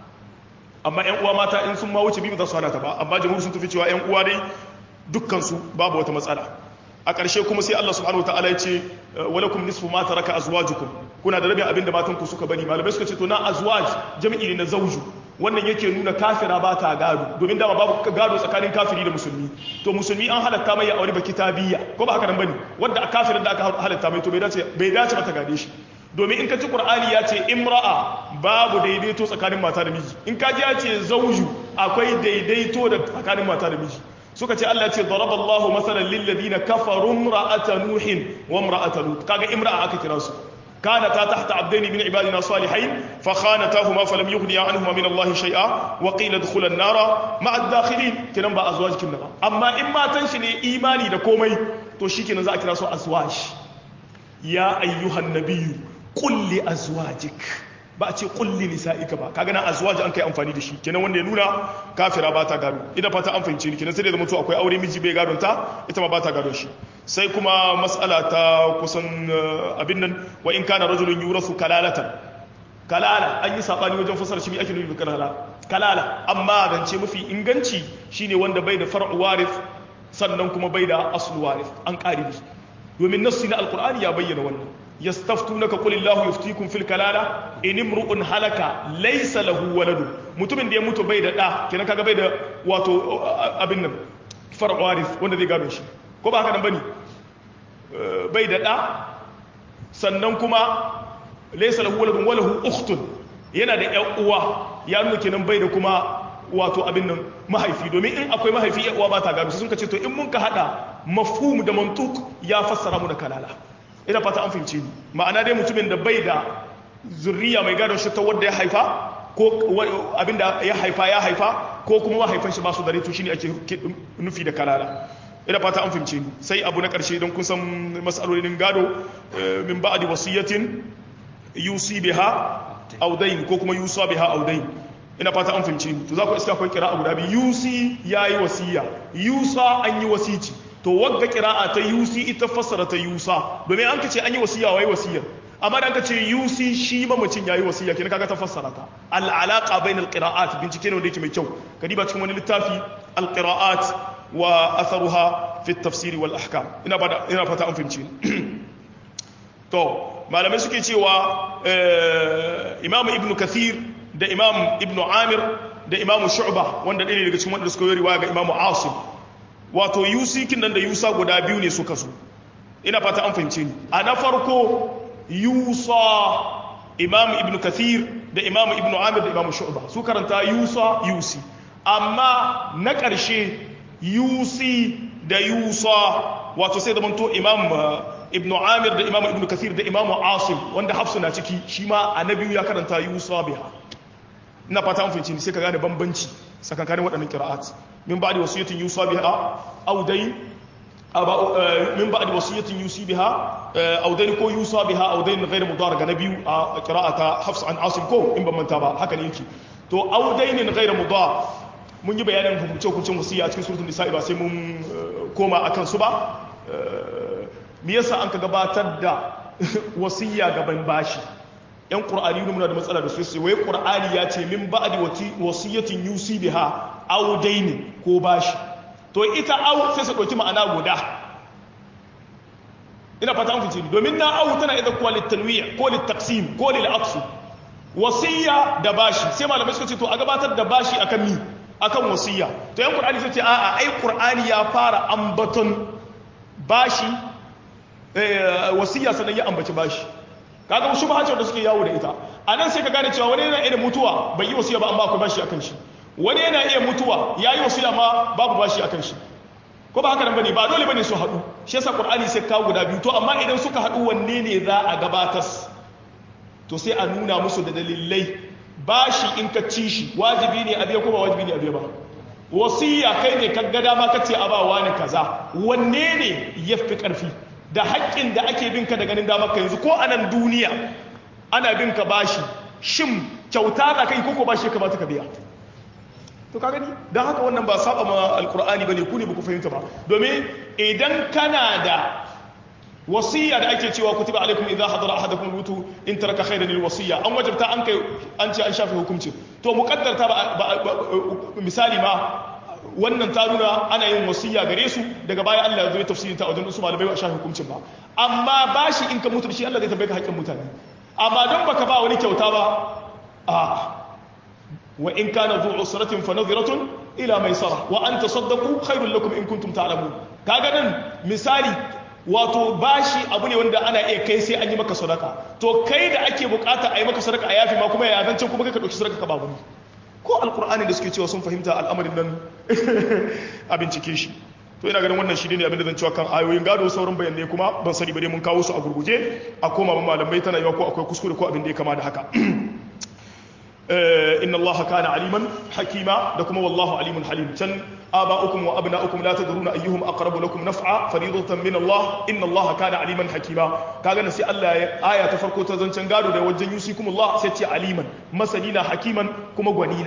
amma ƴan uwa mata in sun ma wuce biyu za su hana ta ba amma jamhur sun tafi cewa ƴan uwa dai dukkan su babu wata matsala a ƙarshe kuma sai Allah subhanahu wataala ya ce walakum nisfu ma taraka azwajukum kuna da rabin abinda matan ku suka bari malamai suka ce to na azwaj jami'i ne na zauju wannan yake nuna kafira ba ta gado domin dama babu gado tsakanin kafiri da musulmi to musulmi an halatta mai ya aure baki tabiyya ko ba haka nan bane wanda a kafirin da aka halatta mai to bai dace bai dace ba ta gade shi domin in ka ci qur'ani ya ce imra'a babu daidaito tsakanin mata da miji in ka ji ya ce zauju akwai daidaito da tsakanin mata da miji suka ce Allah ce daraballahu masalan lil ladina kafaru imra'ata nuhin wa imra'ata lut kaga imra'a aka kira su kana ta tahta abdaini min ibadina salihin fa khanatahuma falam yughniya anhuma min Allah shay'a wa qila adkhula an-nara ma'a ad-dakhilin kinan ba azwaj kinna ba amma in matan shi ne imani da komai to shikenan za a kira su azwaj ya ayyuhan nabiyyu qul li azwajik ba a ce kulli nisa'ika ba kaga nan azwaji an kai amfani da shi kenan wanda ya nuna kafira ba ta gado ina fata an fahimce ni kenan sai da zama to akwai aure miji bai gadon ta ita ma ba ta gadon shi sai kuma mas'ala ta kusan abin nan wa in kana rajulun yurasu kalalatan kalala an yi sabani wajen fasara shi me ake nufi kalala kalala amma zance mafi inganci shine wanda bai da far'u warith sannan kuma bai da aslu warith an qaribi domin nassi na alqur'ani ya bayyana wannan yastaftunaka qul illahu yuftikum fil kalala in imru'un halaka laysa lahu waladun mutumin da ya mutu bai da da kenan kaga bai da wato abin nan far'u warith wanda zai gado shi ko ba haka nan bane bai da da sannan kuma laysa lahu waladun wa lahu ukhtun yana da ƴan uwa ya nuna kenan bai da kuma wato abin nan mahaifi domin in akwai mahaifi ƴan uwa ba ta gado sun ka ce to in mun ka hada mafhum da mantuq ya fassara mu da kalala ina fata an fahimce ni ma'ana dai mutumin da bai da zurriya mai gadon shi ta wanda ya haifa ko abinda ya haifa ya haifa ko kuma mahaifan shi ba su dare to shine ake nufi da kalala ina fata an fahimce ni sai abu na karshe don kun san mas'alolin gado min ba'di wasiyatin yusi biha aw dayn ko kuma yusa biha aw dayn ina fata an fahimce ni to za ku iska akwai qira'a guda biyu yusi yayi wasiya yusa an yi wasici to wagga qira'a ta yusi ita fassara ta yusa domin an kace an yi wasiya wai wasiya amma dan kace yusi shi mamacin yayi wasiya kenan kaga ta fassara ta al alaqa bain al qira'at bincike ne wanda yake mai kyau kadiba cikin wani littafi al qira'at wa atharuha fi at tafsir wal ahkam ina bada ina fata an fahimce to malamai suke cewa imam ibn kathir da imam ibn amir da imam shu'ba wanda ɗaya daga cikin wanda suka yi riwaya ga imam asim wato yusikin nan da yusa guda biyu ne suka so ina fata an fahimce ni a na farko yusa imam ibn kathir da imam ibn amir da imam shu'ba su karanta yusa yusi amma na ƙarshe yusi da yusa wato sai da manto imam ibn amir da imam ibn kathir da imam asim wanda hafsu na ciki shi ma annabi ya karanta yusa biha ina fata an fahimce ni sai ka gane bambanci tsakankanin waɗannan qira'at min ba'di wasiyatin yusa biha aw dayn min ba'di wasiyatin yusi biha aw dayn ko yusa biha aw dayn ghayr mudar ga nabiyu a qira'ata Hafs an Asim ko in ban manta ba haka ne yake to aw dayn ghayr mudar mun yi bayanin hukunce hukuncin wasiya a cikin suratul nisa ba sai mun koma akan su ba me yasa an ka gabatar da wasiya gaban bashi yan qur'ani muna da matsala da su sai wai qur'ani ya ce min ba'di wasiyatin yusi biha aw dayn ko bashi to ita au sai su ɗauki ma'ana guda ina fata an fice domin na au tana idan kuwa littanwiya ko littaqsim ko lil'aqsu wasiya da bashi sai malamai suka ce to a gabatar da bashi akan mi akan wasiya to yan qur'ani sai ce a'a ai qur'ani ya fara ambaton bashi wasiya sannan ya ambaci bashi kaga shi ba hacin da suke yawo da ita anan sai ka gane cewa wani yana iya mutuwa bai yi wasiya ba amma akwai bashi akan shi wani yana iya mutuwa ya yi wasiya ma babu bashi akan shi ko ba haka nan bane ba dole bane su haɗu shi yasa qur'ani sai kawo guda biyu to amma idan suka haɗu wanne ne za a gabatar to sai a nuna musu da dalilai bashi in ka ci shi wajibi ne a biya ko ba wajibi ne a biya ba wasiya kai ne ka ga dama ka ce a ba wani kaza wanne ne yafi karfi da haƙƙin da ake bin ka da ganin damar ka yanzu ko a nan duniya ana bin ka bashi shin kyauta da kai ko ko bashi ka ba ta ka biya to ka gani don haka wannan ba saba ma alkur'ani bane ku ne ba ku fahimta ba domin idan kana da wasiya da ake cewa kutiba alaikum idza hadara ahadakum al-mautu in taraka khayran al-wasiya an wajabta an kai an ce an shafe hukunci to muqaddarta ba misali ma wannan ta nuna ana yin wasiya gare su daga baya Allah ya zo ya tafsirin ta wajen su malamai ba shafe hukuncin ba amma bashi in ka mutu da shi Allah zai tambaye ka haƙƙin mutane amma don baka ba wani kyauta ba a وإن كان ذو عسرة فنظرة إلى ميسرة وأن تصدقوا خير لكم إن كنتم تعلمون kaga nan misali wato bashi abu ne wanda ana iya kai sai an yi maka sadaka to kai da ake bukata a yi maka sadaka a yafi ma kuma ya zancen kuma kai ka dauki sadaka ka ba wani ko alqur'ani da suke cewa sun fahimta al'amarin nan a bincike shi to ina ganin wannan shi ne abin da zan cewa kan ayoyin gado sauran bayanai kuma ban sani ba dai mun kawo su a gurguje a koma malamai tana yawa ko akwai kuskure ko abin da ya kama da haka inna allaha kana aliman hakima da kuma wallahu alimun halim can aba'ukum wa abna'ukum la tadruna ayyuhum aqrabu lakum naf'a fariidatan min allah inna allaha kana aliman hakima kaga nan sai Allah ya aya ta farko ta zancen gado da wajen yusikumullah sai ce aliman masanina hakiman kuma gwanina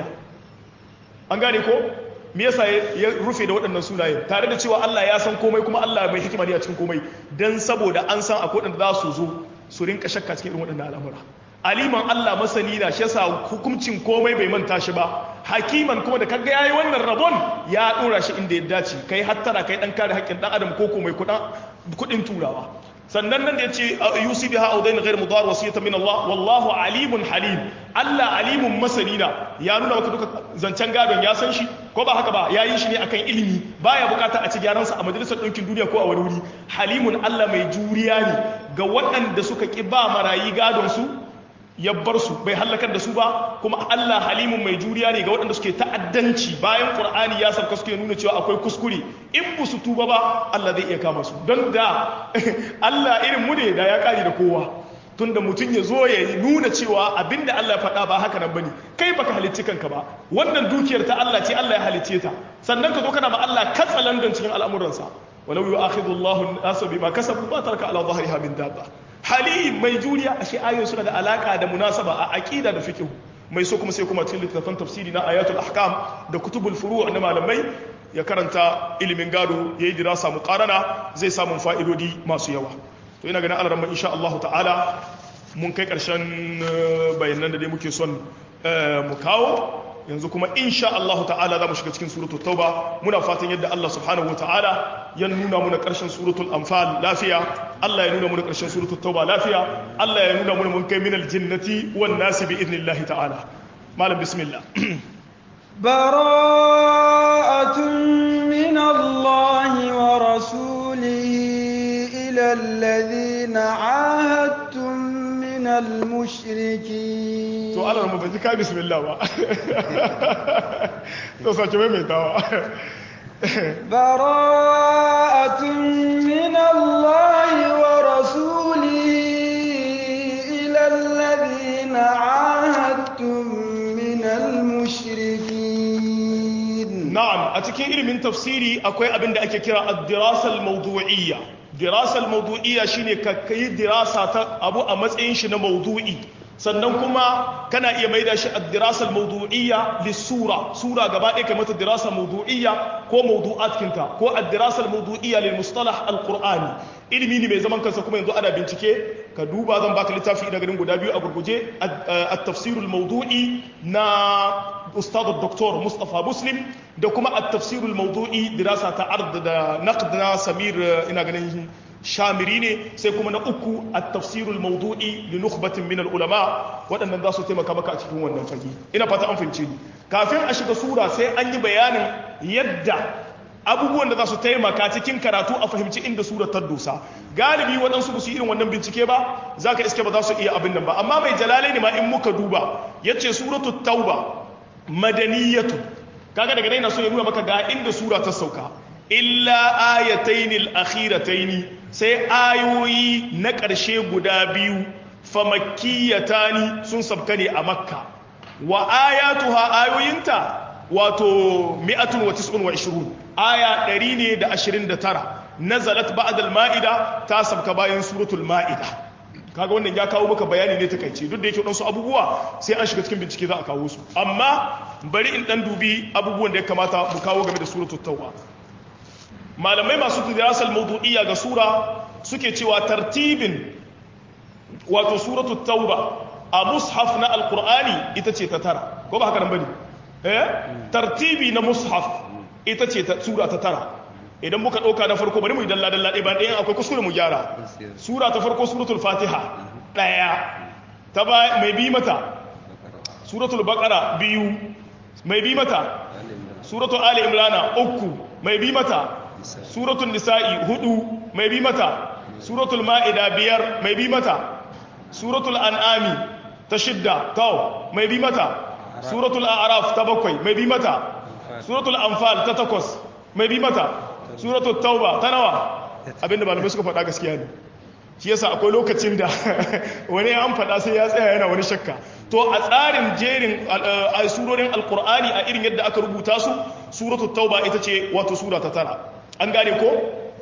an gane ko me yasa ya rufe da waɗannan sunaye tare da cewa Allah ya san komai kuma Allah mai hikima ne a cikin komai dan saboda an san akwai waɗanda za su zo su rinka shakka cikin irin waɗannan al'amura aliman Allah masani na shi yasa hukuncin komai bai manta shi ba hakiman kuma da kaga yayi wannan rabon ya dora shi inda ya dace kai hattara kai dan kare haƙƙin dan adam ko komai kudin turawa sannan nan da yace yusi biha aw dayn ghayr mudar wasiyatan min Allah wallahu alimun halim Allah alimun masani na ya nuna maka duka zancen gadon ya san shi ko ba haka ba yayi shi ne akan ilimi baya bukata a ci gyaran sa a majalisar ɗinkin duniya ko a wani wuri halimun Allah mai juriya ne ga waɗanda suka ki ba marayi gadon su ya bar su bai halakar da su ba kuma Allah halimun mai juriya ne ga waɗanda suke ta'addanci bayan Qur'ani ya sauka suke nuna cewa akwai kuskure in ba su tuba ba Allah zai iya kama su don da Allah irin mu ne da ya kare da kowa tunda mutum ya zo ya nuna cewa abinda Allah ya faɗa ba haka nan bane kai baka halicci kanka ba wannan dukiyar ta Allah ce Allah ya halicce ta sannan ka zo kana ma Allah katsalandan cikin al'amuransa walau yu'akhidhu Allahu an-nasa bima kasabu ma taraka ala dhahriha min dabba halim mai juriya ashe ayoyin suna da alaka da munasaba a aqida da fiqh mai so kuma sai kuma cikin littafin tafsiri na ayatul ahkam da kutubul furu' na malamai ya karanta ilimin gado yayi dirasa muqarana zai samu fa'idodi masu yawa to ina ganin Allah insha Allah ta'ala mun kai karshen bayanan da dai muke son mu kawo yanzu kuma insha Allah ta'ala za mu shiga cikin suratul tauba muna fatan yadda Allah subhanahu wataala ya nuna muna karshen suratul anfal lafiya Allah ya nuna muna karshen suratul tauba lafiya Allah ya nuna muna mun kai minal jinnati wan nasi bi idnillahi ta'ala malam bismillah bara'atun min Allah wa rasulihi ila alladhina 'ahadtum من المشركين to Allah mu baji ka bismillah ba to sace mai tawa bara'atun min Allah wa rasulihi ila alladhina 'ahadtum min al-mushrikin na'am a cikin cikin ilimin tafsiri akwai abin da ake kira ad-dirasa al-mawdu'iyya dirasa al-mawdu'iyya shine ka kai dirasa ta abu a matsayin shi na mawdu'i sannan kuma kana iya maida shi ad-dirasa al-mawdu'iyya lis-sura sura gaba ɗaya kai mata dirasa mawdu'iyya ko mawdu'at kinta ko ad-dirasa al-mawdu'iyya lil-mustalah al-qur'ani ilimi ne mai zaman kansa kuma yanzu ana bincike ka duba zan baka littafi ina ganin guda biyu a gurguje at-tafsir al-mawdu'i na ustad doktor Mustafa Muslim da kuma at-tafsir al-mawdu'i dirasa ta ard da naqd na Samir ina ganin Shamiri ne sai kuma na uku at-tafsir al-mawdu'i li nukhbatin min al-ulama waɗannan za su taimaka maka a cikin wannan fage ina fata an fahimce ni kafin a shiga sura sai an yi bayanin yadda abubuwan da za su taimaka cikin karatu a fahimci inda surar ta dosa galibi waɗansu ba su irin wannan bincike ba za ka iske ba za su iya abin nan ba amma mai jalalai ne ma in muka duba ya ce suratu tauba madaniyatu kaga daga nan na so ya nuna maka ga inda sura ta sauka illa ayatainil akhirataini sai ayoyi na ƙarshe guda biyu famakkiyatani sun sabka ne a makka wa ayatuha ayoyinta wato mi'atun wa tis'un wa ishirun aya ɗari ne da ashirin da tara nazalat ba'da al-ma'ida ta sabka bayan suratul ma'ida kaga wannan ya kawo maka bayani ne takeice duk da yake wadansu abubuwa sai an shiga cikin bincike za a kawo su amma bari in dan dubi abubuwan da ya kamata mu kawo game da suratul tauba malamai masu dirasal mawdu'iyya ga sura suke cewa tartibin wato suratul tauba a mushaf na alqur'ani ita ce ta tara ko ba haka nan bane eh tartibi na mushaf ita ce sura ta tara idan muka dauka na farko bari mu yi dalla dalla ɗaya bayan ɗayan akwai kuskure mu gyara sura ta farko suratul fatiha ɗaya ta ba mai bi mata suratul baqara biyu mai bi mata suratul ali imrana uku mai bi mata suratul nisa'i hudu mai bi mata suratul ma'ida biyar mai bi mata suratul an'ami ta shidda taw mai bi mata suratul a'raf ta bakwai mai bi mata suratul anfal ta takwas mai bi mata suratul tauba ta nawa abinda malamai suka faɗa gaskiya ne shi yasa akwai lokacin da wani an faɗa sai ya tsaya yana wani shakka to a tsarin jerin a surorin alkur'ani a irin yadda aka rubuta su suratul tauba ita ce wato sura ta tara an gane ko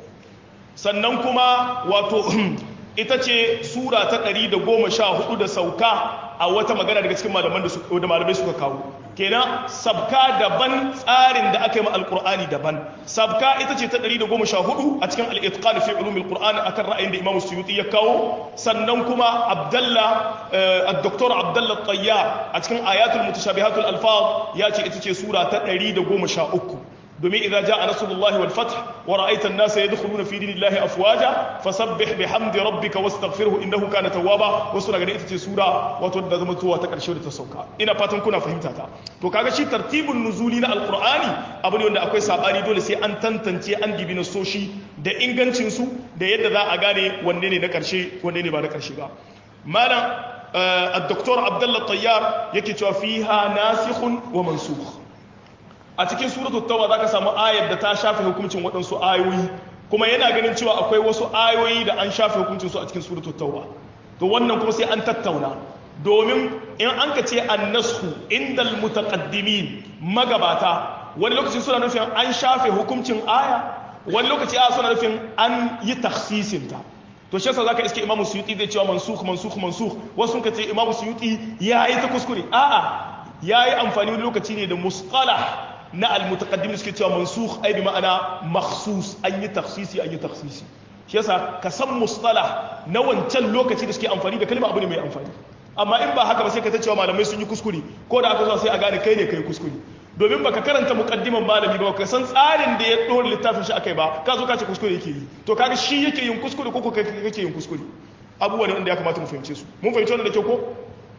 sannan kuma wato ita ce sura ta ɗari da goma sha hudu da sauka a wata magana daga cikin malaman da malamai suka kawo kenan sabka daban tsarin da aka yi ma alkur'ani daban sabka ita ce ta ɗari da goma sha hudu a cikin al'itqan fi ulumil qur'an akan ra'ayin da imamu suyuti ya kawo sannan kuma abdallah ad-doktor abdallah tayyar a cikin ayatul mutashabihatul alfaz ya ce ita ce sura ta ɗari da goma sha uku domin idza jaa nasrullahi wal fath wa ra'aita an-nasa yadkhuluna fi dinillahi afwaja fasabbih bihamdi rabbika wastaghfirhu innahu kana tawwaba wasu daga ita ce sura wato da zama tuwa ta karshe da ta sauka ina fatan kuna fahimta ta to kaga shi tartibun nuzuli na alqur'ani abu ne wanda akwai sabani dole sai an tantance an dibi nasoshi da ingancin su da yadda za a gane wanne ne na karshe wanne ne ba na karshe ba malam ad-doktor abdullah tayyar yake cewa fiha nasikhun wa mansukh a cikin suratul tauba zaka samu ayar da ta shafe hukuncin waɗansu ayoyi kuma yana ganin cewa akwai wasu ayoyi da an shafe hukuncin su a cikin suratul tauba to wannan kuma sai an tattauna domin in an ka ce annashu indal mutaqaddimin magabata wani lokaci suna nufin an shafe hukuncin aya wani lokaci a suna nufin an yi takhsisin ta to shi yasa zaka iske imamu suyuti zai cewa mansukh mansukh mansukh wasu ka ce imamu suyuti yayi ta kuskure a'a yayi amfani wani lokaci ne da musqalah na al-mutaqaddim suke cewa mansukh ai bi ma'ana makhsus an yi takhsisi an yi takhsisi shi yasa ka san mustalah na wancan lokaci da suke amfani da kalma abu ne mai amfani amma in ba haka ba sai ka ta cewa malamai sun yi kuskure ko da aka zo sai a gane kai ne kai kuskure domin baka karanta muqaddiman malami ba ka san tsarin da ya dora littafin shi akai ba ka zo ka ce kuskure yake yi to kaga shi yake yin kuskure ko kai kake yin kuskure abubuwa ne wanda ya kamata mu fahimce su mun fahimci wannan da kyau ko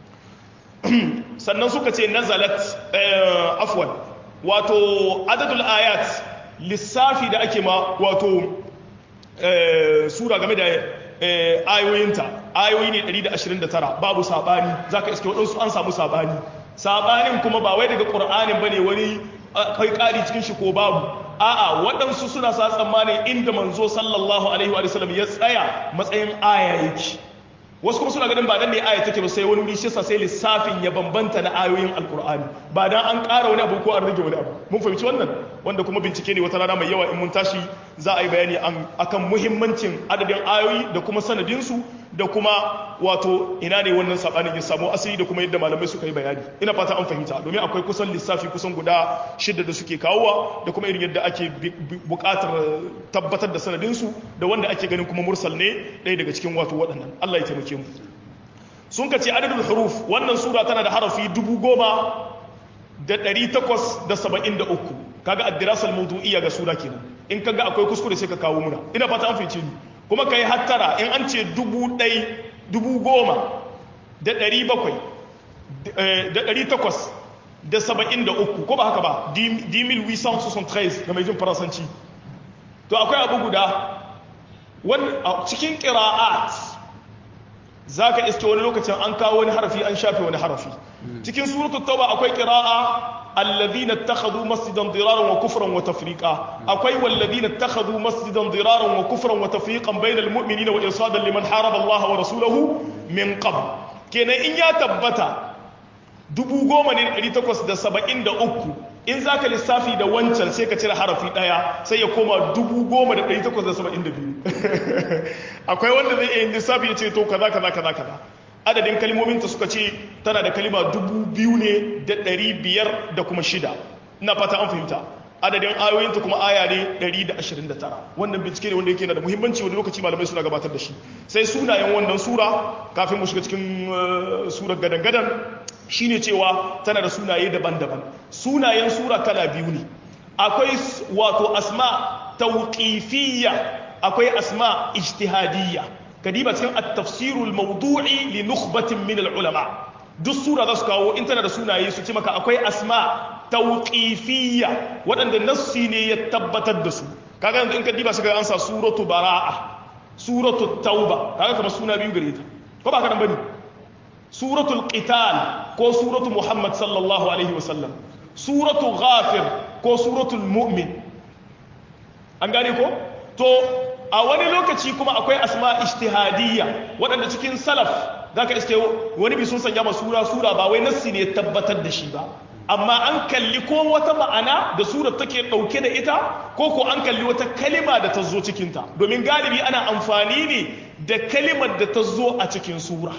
sannan suka ce nazalat afwan wato adadul ayat lissafi da ake ma wato sura game da ayoyinta ayoyi ne ɗari da ashirin da tara babu sabani zaka iske waɗansu an samu sabani sabanin kuma ba wai daga ƙur'anin bane wani kai ƙari cikin shi ko babu a'a waɗansu suna sa tsammanin inda manzo sallallahu alaihi wa sallam ya tsaya matsayin aya yake wasu kuma suna ganin ba nan ne aya take ba sai wani wuri shi sai lissafin ya bambanta na ayoyin alkur'ani ba dan an ƙara wani abu ko an rage wani abu mun fahimci wannan wanda kuma bincike ne wata rana mai yawa in mun tashi za a yi bayani akan muhimmancin adadin ayoyi da kuma sanadin su da kuma wato ina ne wannan sabanin ya samu asali da kuma yadda malamai suka yi bayani ina fata an fahimta domin akwai kusan lissafi kusan guda shida da suke kawowa da kuma irin yadda ake buƙatar tabbatar da sanadin su da wanda ake ganin kuma mursal ne ɗaya daga cikin wato waɗannan Allah ya taimake mu sun kace adadul huruf wannan sura tana da harafi dubu goma da ɗari takwas da saba'in da uku kaga addirasal mawdu'iyya ga sura kenan in kaga akwai kuskure sai ka kawo muna ina fata an fahimce ni kuma kai hattara in an ce dubu ɗai dubu goma da ɗari bakwai da ɗari takwas da saba'in da uku ko ba haka ba dix mille huit cent soixante-treize da mai jin faransanci to akwai abu guda cikin ƙira'at za ka iske wani lokacin an kawo wani harafi an shafe wani harafi cikin suratul tauba akwai qira'a alladhina ittakhadhu masjidan diraran wa kufran wa tafriqa akwai walladhina ittakhadhu masjidan diraran wa kufran wa tafriqan bainal mu'minina wa irsadan liman haraba Allah wa rasulahu min qabl kenan in ya tabbata dubu goma ne ɗari takwas da saba'in da uku in za ka lissafi da wancan sai ka cire harafi ɗaya sai ya koma dubu goma da ɗari takwas da saba'in da biyu akwai wanda zai iya yin lissafi ya ce to kaza kaza kaza kaza adadin kalmominta suka ce tana da kalima dubu biyu ne da ɗari biyar da kuma shida ina fata an fahimta adadin ayoyinta kuma aya ne ɗari da ashirin da tara wannan bincike ne wanda yake na da muhimmanci wani lokaci malamai suna gabatar da shi sai sunayen wannan sura kafin mu shiga cikin surar gadan-gadan shine cewa tana da sunaye daban-daban sunayen sura kala biyu ne akwai wato asma tawqifiyya akwai asma ijtihadiyya kadiba cikin at-tafsirul mawdu'i li nukhbatin min al-ulama duk sura za su kawo in tana da sunaye su ce maka akwai asma tawqifiyya waɗanda nassi ne ya tabbatar da su kaga yanzu in ka diba shiga an sa suratu bara'a suratu tauba kaga kamar suna biyu gare ta ko ba ka nan bane suratul qital ko suratu muhammad sallallahu alaihi wasallam suratu ghafir ko suratul mu'min an gane ko to a wani lokaci kuma akwai asma ijtihadiyya waɗanda cikin salaf zaka iske wani bi sun sanya ma sura sura ba wai nassi ne ya tabbatar da shi ba amma an kalli ko wata ma'ana da surar take dauke da ita ko ko an kalli wata kalima da ta zo cikin ta domin galibi ana amfani ne da kalimar da ta zo a cikin sura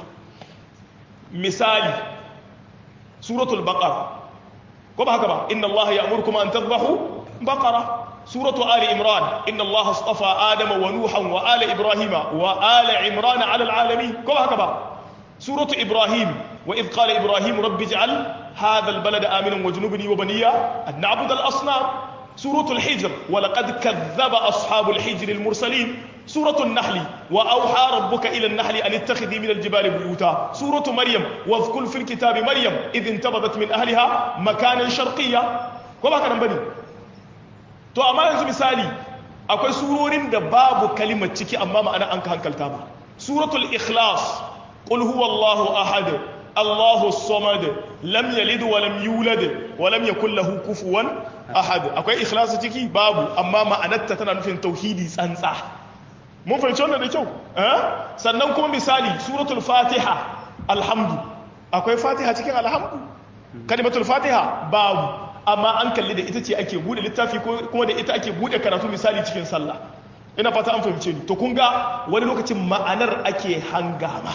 misali suratul baqara ko ba haka ba inna allaha ya'murukum an tadhbahu baqara suratu ali imran inna allaha astafa adama wa nuhan wa ala ibrahima wa ala imran ala alalamin ko ba haka ba suratu ibrahim wa idh qala ibrahim rabbi ij'al hadha albalada aminan wajnubni wa baniya an na'budu al-asnam سورة الحجر ولقد كذب أصحاب الحجر المرسلين سورة النحل وأوحى ربك إلى النحل أن اتخذي من الجبال بيوتا سورة مريم واذكر في الكتاب مريم إذ انتبذت من أهلها مكانا شرقيا كما كان بني تو أما ينزل مثالي أكوي سورة باب كلمة تكي أمام أنا أنك هنكال تابا سورة الإخلاص قل هو الله أحد الله الصمد لم يلد ولم يولد ولم يكن له كفوا ahad akwai ikhlasi ciki babu amma ma'anarta tana nufin tauhidi tsantsa mun fahimci wannan da kyau eh sannan kuma misali suratul fatiha alhamdu akwai fatiha cikin alhamdu kalimatul fatiha babu amma an kalli da ita ce ake bude littafi kuma da ita ake bude karatu misali cikin sallah ina fata an fahimce ni to kun ga wani lokacin ma'anar ake hangama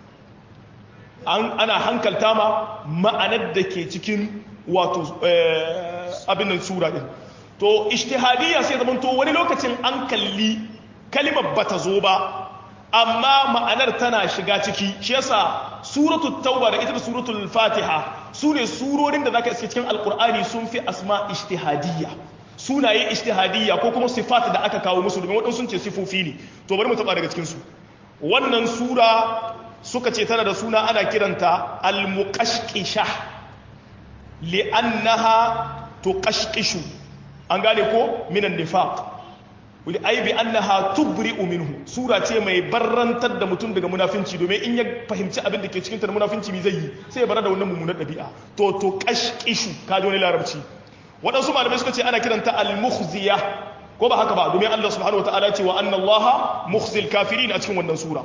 an ana hankalta ma ma'anar da ke cikin wato abin nan sura din to ijtihadiyya sai zaman to wani lokacin an kalli kalimar bata zo ba amma ma'anar tana shiga ciki shi yasa suratul tauba da ita da suratul fatiha sune surorin da zaka iske cikin alqur'ani sun fi asma ijtihadiyya sunaye ijtihadiyya ko kuma sifat da aka kawo musu domin wadansu sun ce sifofi ne to bari mu taba daga cikin su wannan sura suka ce tana da suna ana kiranta al-muqashqisha li'annaha tuqashqishu an gane ko minan nifaq wali ai bi annaha tubri'u minhu sura ce mai barrantar da mutum daga munafinci domin in ya fahimci abin da ke cikin ta da munafinci mi zai yi sai ya bar da wannan mummunar dabi'a to to qashqishu ka ji wani larabci wadansu malamai suka ce ana kiranta al-mukhziya ko ba haka ba domin Allah subhanahu wataala ce wa anna Allah mukhzil kafirin a cikin wannan sura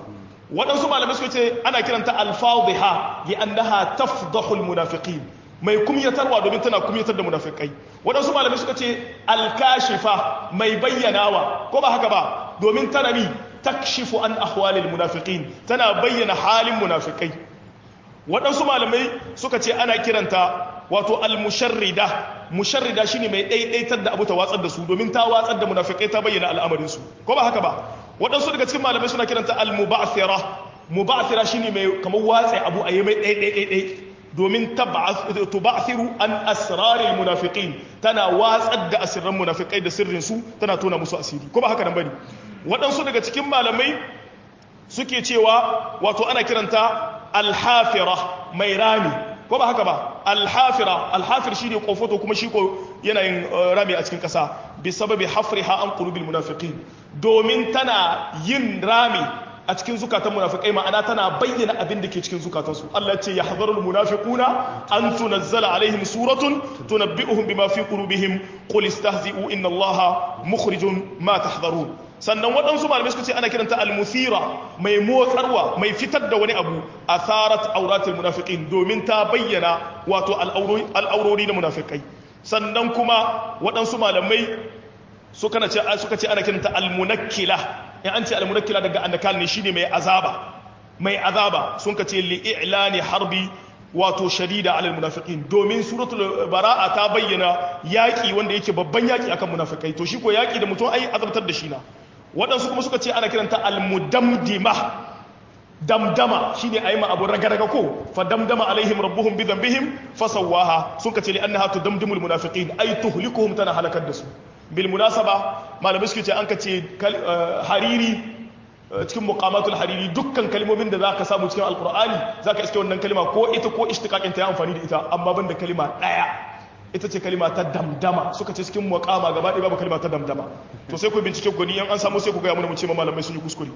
waɗansu malamai suka ce ana kiranta al-fadhiha li annaha tafdahu al-munafiqin mai kumyatarwa domin tana kumyatar da munafikai. Waɗansu malamai suka ce al-kashifa mai bayyanawa ko ba haka ba domin tana mi takshifu an ahwalil munafiqin tana bayyana halin munafikai. Waɗansu malamai suka ce ana kiranta wato al-musharrida musharrida shine mai ɗaiɗaitar da abu ta watsar da su domin ta watsar da munafikai ta bayyana al'amarin su ko ba haka ba. Waɗansu daga cikin malamai suna kiranta al-muba'thira muba'thira shine mai kamar watsa abu a yi mai ɗaiɗaiɗaiɗai domin tuba'thiru an asraril munafiqin tana watsar da asirran munafikai da sirrin su tana tona musu asiri ko ba haka nan bane. Waɗansu daga cikin malamai suke cewa wato ana kiranta alhafira mai rami ko ba haka ba alhafira alhafir shine kofoto kuma shi ko yana yin rami a cikin kasa bi sababi hafriha an qulubil munafiqin domin tana yin rami a cikin zukatan munafikai ma'ana tana bayyana abin da ke cikin zukatansu. Allah ya ce yahzarul munafiquna an tunazzala alaihim suratun tunabbi'uhum bima fi qulubihim qul istahzi'u inna Allaha mukhrijun ma tahdharun. Sannan waɗansu malamai suka ce ana kiranta al-muthira mai motsarwa mai fitar da wani abu atharat auratul munafiqin domin ta bayyana wato al'aurori na munafikai. Sannan kuma waɗansu malamai suka ce suka ce ana kiranta al-munakkila in an ce al-munakkila daga annakal ne shine mai azaba mai azaba sun ka ce li i'lani harbi wato shadida alal munafiqin domin suratul bara'a ta bayyana yaki wanda yake babban yaki akan munafikai to shi ko yaki da mutum ai azabtar da shi na. Waɗansu kuma suka ce ana kiranta al-mudammdima damdama shine ayi ma abu ragaraga ko fa damdama alaihim rabbuhum bi dhanbihim fasawaha sun ka ce li annaha tudamdimul munafiqin ay tuhlikuhum tana halakar da su. Bil munasaba malamai suke ce an ka ce hariri cikin muqamatul hariri dukkan kalmomin da zaka samu cikin alqur'ani zaka iske wannan kalma ko ita ko ishtiqaqin ta yi amfani da ita amma banda kalma daya ita ce kalma ta damdama suka ce cikin muqama gaba ɗaya babu kalma ta damdama to sai ku bincike gani an samu sai ku ga mu ce malamai sun yi kuskure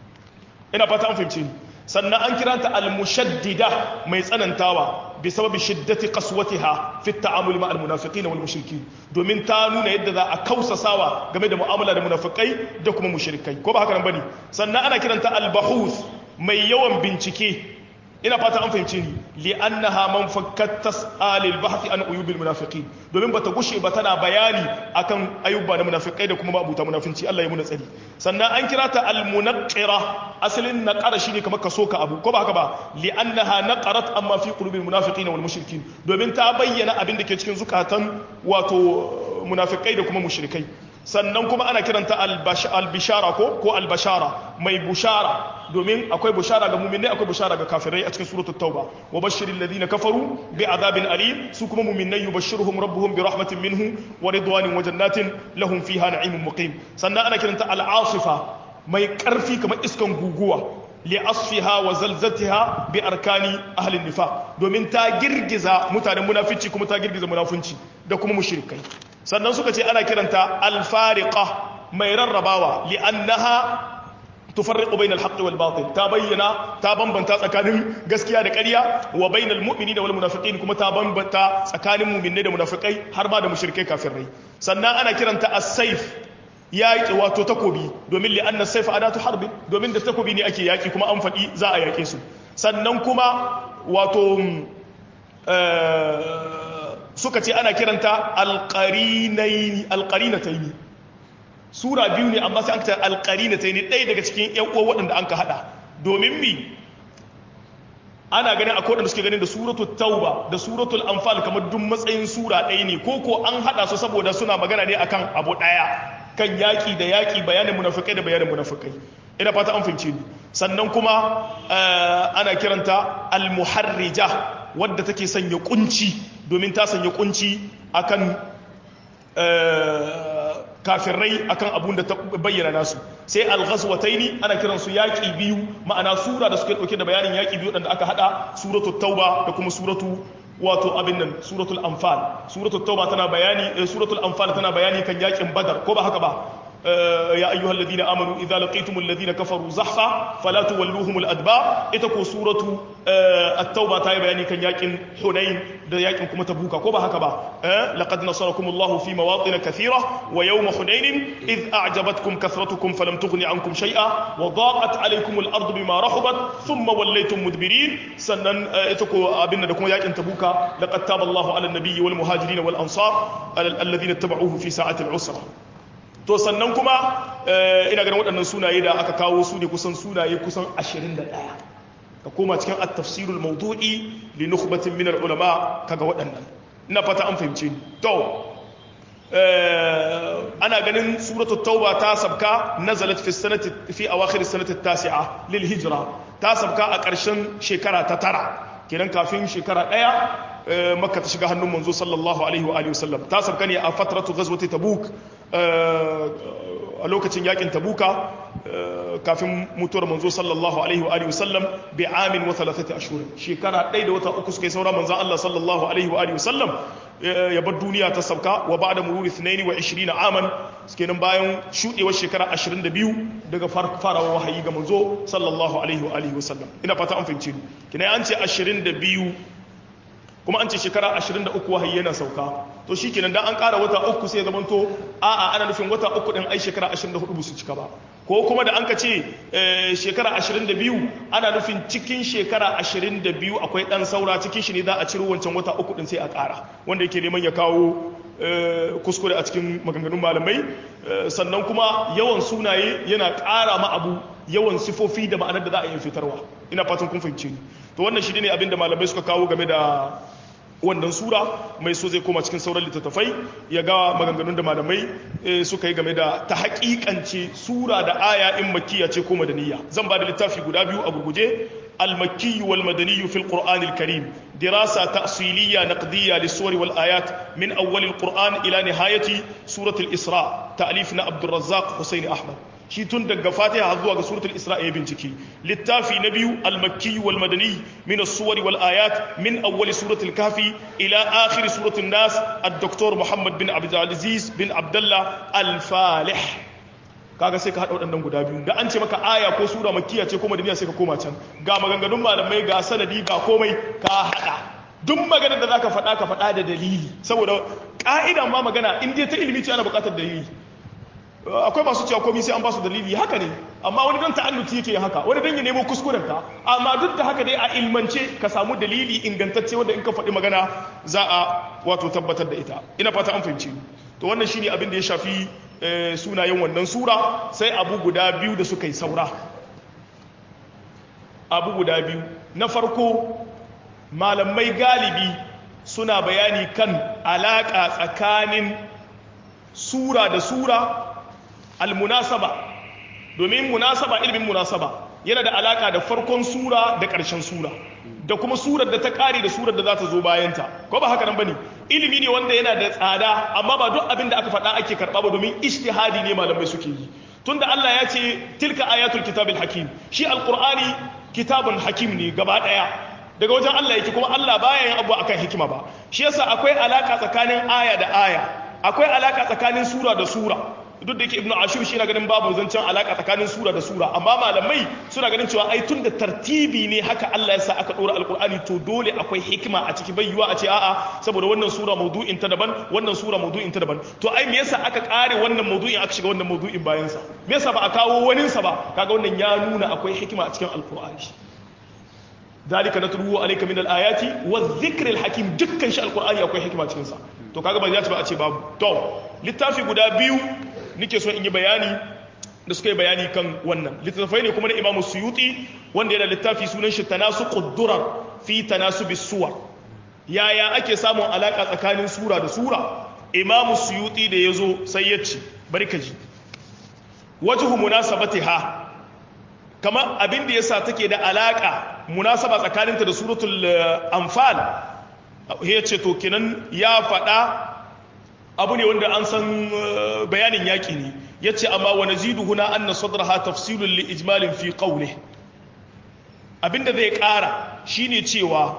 ina fata an fahimce ni. Sannan an kiranta al-mushaddida mai tsanantawa bi sababi shiddati qaswatiha fi at-ta'amul ma'al munafiqin wal mushrikin domin ta nuna yadda za a kausasawa game da mu'amala da munafikai da kuma mushrikai ko ba haka nan bane. Sannan ana kiranta al-bahuth mai yawan bincike ina fata an fahimce ni li annaha man fakkat tas'al al-bahth an uyub al-munafiqin domin bata gushe ba tana bayani akan ayyuba na munafikai da kuma mabuta munafinci Allah ya muna tsari. Sannan an kirata al-munaqqira asalin naqara shine kamar kaso ka abu ko ba haka ba li annaha naqarat amma fi qulubil munafiqin wal mushrikin domin ta bayyana abin da ke cikin zukatan wato munafikai da kuma mushrikai. Sannan kuma ana kiranta al-bishara ko ko al-bashara mai bushara domin akwai bushara ga mu'minai akwai bushara ga kafirai a cikin suratul tauba wa bashiril ladina kafaru bi adabin alim su kuma mu'minai yubashshiruhum rabbuhum bi rahmatin minhu wa ridwanin wa jannatin lahum fiha na'imun muqim. Sannan ana kiranta al-asifa mai karfi kamar iskan guguwa li asfiha wa zalzatiha bi arkani ahli nifaq domin ta girgiza mutanen munafici kuma ta girgiza munafunci da kuma mushrikai. Sannan suka ce ana kiranta al-fariqa mai rarrabawa li'annaha tufarriqu bainal haqqi wal batil ta bayyana ta bambanta tsakanin gaskiya da ƙarya wa bainal mu'minina wal munafiqin kuma ta bambanta tsakanin mu'minai da munafikai har ma da mushrikai kafirai. Sannan ana kiranta as-sayf yaki wato takobi domin li'anna as-sayf adatu harbi domin da takobi ne ake yaki kuma an faɗi za a yake su. Sannan kuma wato suka ce ana kiranta alƙarinaini alƙarinataini sura biyu ne amma sai an ta alƙarinataini ɗaya daga cikin ƴan uwa waɗanda an ka haɗa domin mi ana ganin akwai waɗanda suke ganin da suratul tauba da suratul anfal kamar duk matsayin sura ɗaya ne ko ko an haɗa su saboda suna magana ne akan abu ɗaya kan yaƙi da yaƙi bayanin munafikai da bayanin munafikai ina fata an fahimce ni. Sannan kuma ana kiranta al-muharrija wadda take sanya kunci domin ta sanya kunci akan kafirai akan abun da ta bayyana nasu. Sai al-ghazwataini ana kiran su yaki biyu ma'ana sura da suke dauke da bayanin yaki biyu da aka hada suratul tauba da kuma suratu wato abin nan suratul anfal. Suratul tauba tana bayani suratul anfal tana bayani kan yakin badar ko ba haka ba يا أيها الذين آمنوا إذا لقيتم الذين كفروا زحفا فلا تولوهم الأدبار إتكو سورة التوبة تايبا يعني كان يكن حنين دا يكن كما تبوكا كوبا هكذا لقد نصركم الله في مواطن كثيرة ويوم حنين إذ أعجبتكم كثرتكم فلم تغن عنكم شيئا وضاقت عليكم الأرض بما رحبت ثم وليتم مدبرين سنن إتكو أبن لكم يكن تبوكا لقد تاب الله على النبي والمهاجرين والأنصار الذين اتبعوه في ساعة العسرة. To sannan kuma ina ganin waɗannan sunaye da aka kawo su ne kusan sunaye kusan ashirin da ɗaya ka koma cikin at-tafsirul mawdu'i li nukhbatin min al-ulama kaga waɗannan ina fata an fahimce ni to ana ganin suratul tauba ta sabka nazalat fi sanati fi awakhir sanati at-tasi'a lil hijra ta sabka a ƙarshen shekara ta tara kenan kafin shekara ɗaya makka ta shiga hannun manzo sallallahu alaihi wa alihi wasallam ta sabka ne a fatratu ghazwati tabuk a lokacin yakin tabuka kafin mutuwar manzo sallallahu alaihi wa alihi wasallam bi amin wa thalathati ashhur shekara ɗaya da wata uku suka yi saura manzo Allah sallallahu alaihi wa alihi wasallam ya bar duniya ta sabka wa ba'da mururi اثنين وعشرين aman kenan bayan shudewar shekara ashirin da biyu daga farawa wahayi ga manzo sallallahu alaihi wa alihi wasallam ina fata an fahimce ni kina an ce ashirin da biyu kuma an ce shekara ashirin da uku wahayi yana sauka to shi kenan dan an ƙara wata uku sai zaman to a'a ana nufin wata uku ɗin ai shekara ashirin da hudu ba su cika ba ko kuma da an ka ce shekara ashirin da biyu ana nufin cikin shekara ashirin da biyu akwai ɗan saura cikin shi ne za a ciro wancan wata uku ɗin sai a ƙara wanda yake neman ya kawo kuskure a cikin maganganun malamai sannan kuma yawan sunaye yana ƙara ma abu yawan sifofi da ma'anar da za a yi fitarwa ina fatan kun fahimce ni to wannan shi ne abin da malamai suka kawo game da wannan sura mai so zai koma cikin sauran littattafai ya ga maganganun da malamai suka yi game da ta haƙiƙance sura da aya in makkiya ce ko madaniya zan ba da littafi guda biyu a gurguje al-makki wal madani fi al-qur'an al-karim dirasa ta'siliyya naqdiyya lis-suwar wal ayat min awwal al-qur'an ila nihayati surat al-isra ta'lif na Abdul Razzaq Husaini Ahmad shi tun daga fatiha har zuwa ga suratul isra ya bincike littafi na biyu al-makki wal madani min as-suwar wal ayat min awwal suratul kahfi ila akhir suratul nas ad-doktor Muhammad bin Abdul Aziz bin Abdullah al-Falih kaga sai ka hada wadannan guda biyu da an ce maka aya ko sura makkiya ce ko madaniya sai ka koma can ga maganganun malamai ga sanadi ga komai ka hada duk maganar da zaka faɗa ka faɗa da dalili saboda ka'idan ma magana in dai ta ilimi ce ana buƙatar dalili akwai masu cewa komai sai an ba su dalili haka ne amma wani dan ta'annuti yake haka wani dan ya nemo kuskuren ka amma duk da haka dai a ilmance ka samu dalili ingantacce wanda in ka faɗi magana za a wato tabbatar da ita ina fata an fahimci to wannan shine abin da ya shafi sunayen wannan sura sai abu guda biyu da suka yi saura abu guda biyu na farko malamai galibi suna bayani kan alaka tsakanin sura da sura almunasaba domin munasaba ilimin munasaba yana da alaka da farkon sura da ƙarshen sura da kuma surar da ta ƙare da surar da za ta zo bayanta ko ba haka nan bane ilimi ne wanda yana da tsada amma ba duk abin da aka faɗa ake karɓa ba domin ijtihadi ne malamai suke yi tunda Allah ya ce tilka ayatul kitabil hakim shi alqur'ani kitabun hakim ne gaba ɗaya daga wajen Allah yake kuma Allah baya yin abu akan hikima ba shi yasa akwai alaka tsakanin aya da aya akwai alaka tsakanin sura da sura duk da yake ibnu ashur shi na ganin babu zancen alaka tsakanin sura da sura amma malamai suna ganin cewa ai tun da tartibi ne haka Allah ya sa aka dora alqur'ani to dole akwai hikima a ciki bai yiwa a ce a'a saboda wannan sura maudu'in ta daban wannan sura maudu'in ta daban to ai me yasa aka kare wannan maudu'in aka shiga wannan maudu'in bayan sa me yasa ba a kawo wani sa ba kaga wannan ya nuna akwai hikima a cikin alqur'ani dalika natruhu alayka min alayati wadh-dhikr al-hakim dukkan shi alqur'ani akwai hikima cikin sa to kaga ba ya ce ba a ce babu to littafi guda biyu nike so in yi bayani da suka yi bayani kan wannan littattafai ne kuma na Imam Suyuti wanda yana littafi sunan shi Tanasuqud Durar fi Tanasubis Suwar yaya ake samun alaka tsakanin sura da sura Imam Suyuti da yazo sai ya ce barkaji wajhu munasabatiha kamar abin da yasa take da alaka munasaba tsakaninta da suratul Anfal ya ce to kenan ya faɗa abu ne wanda an san bayanin yaƙi ne ya ce amma wani zidu huna an na sadraha tafsilun li ijmalin fi ƙaune abinda zai ƙara shine cewa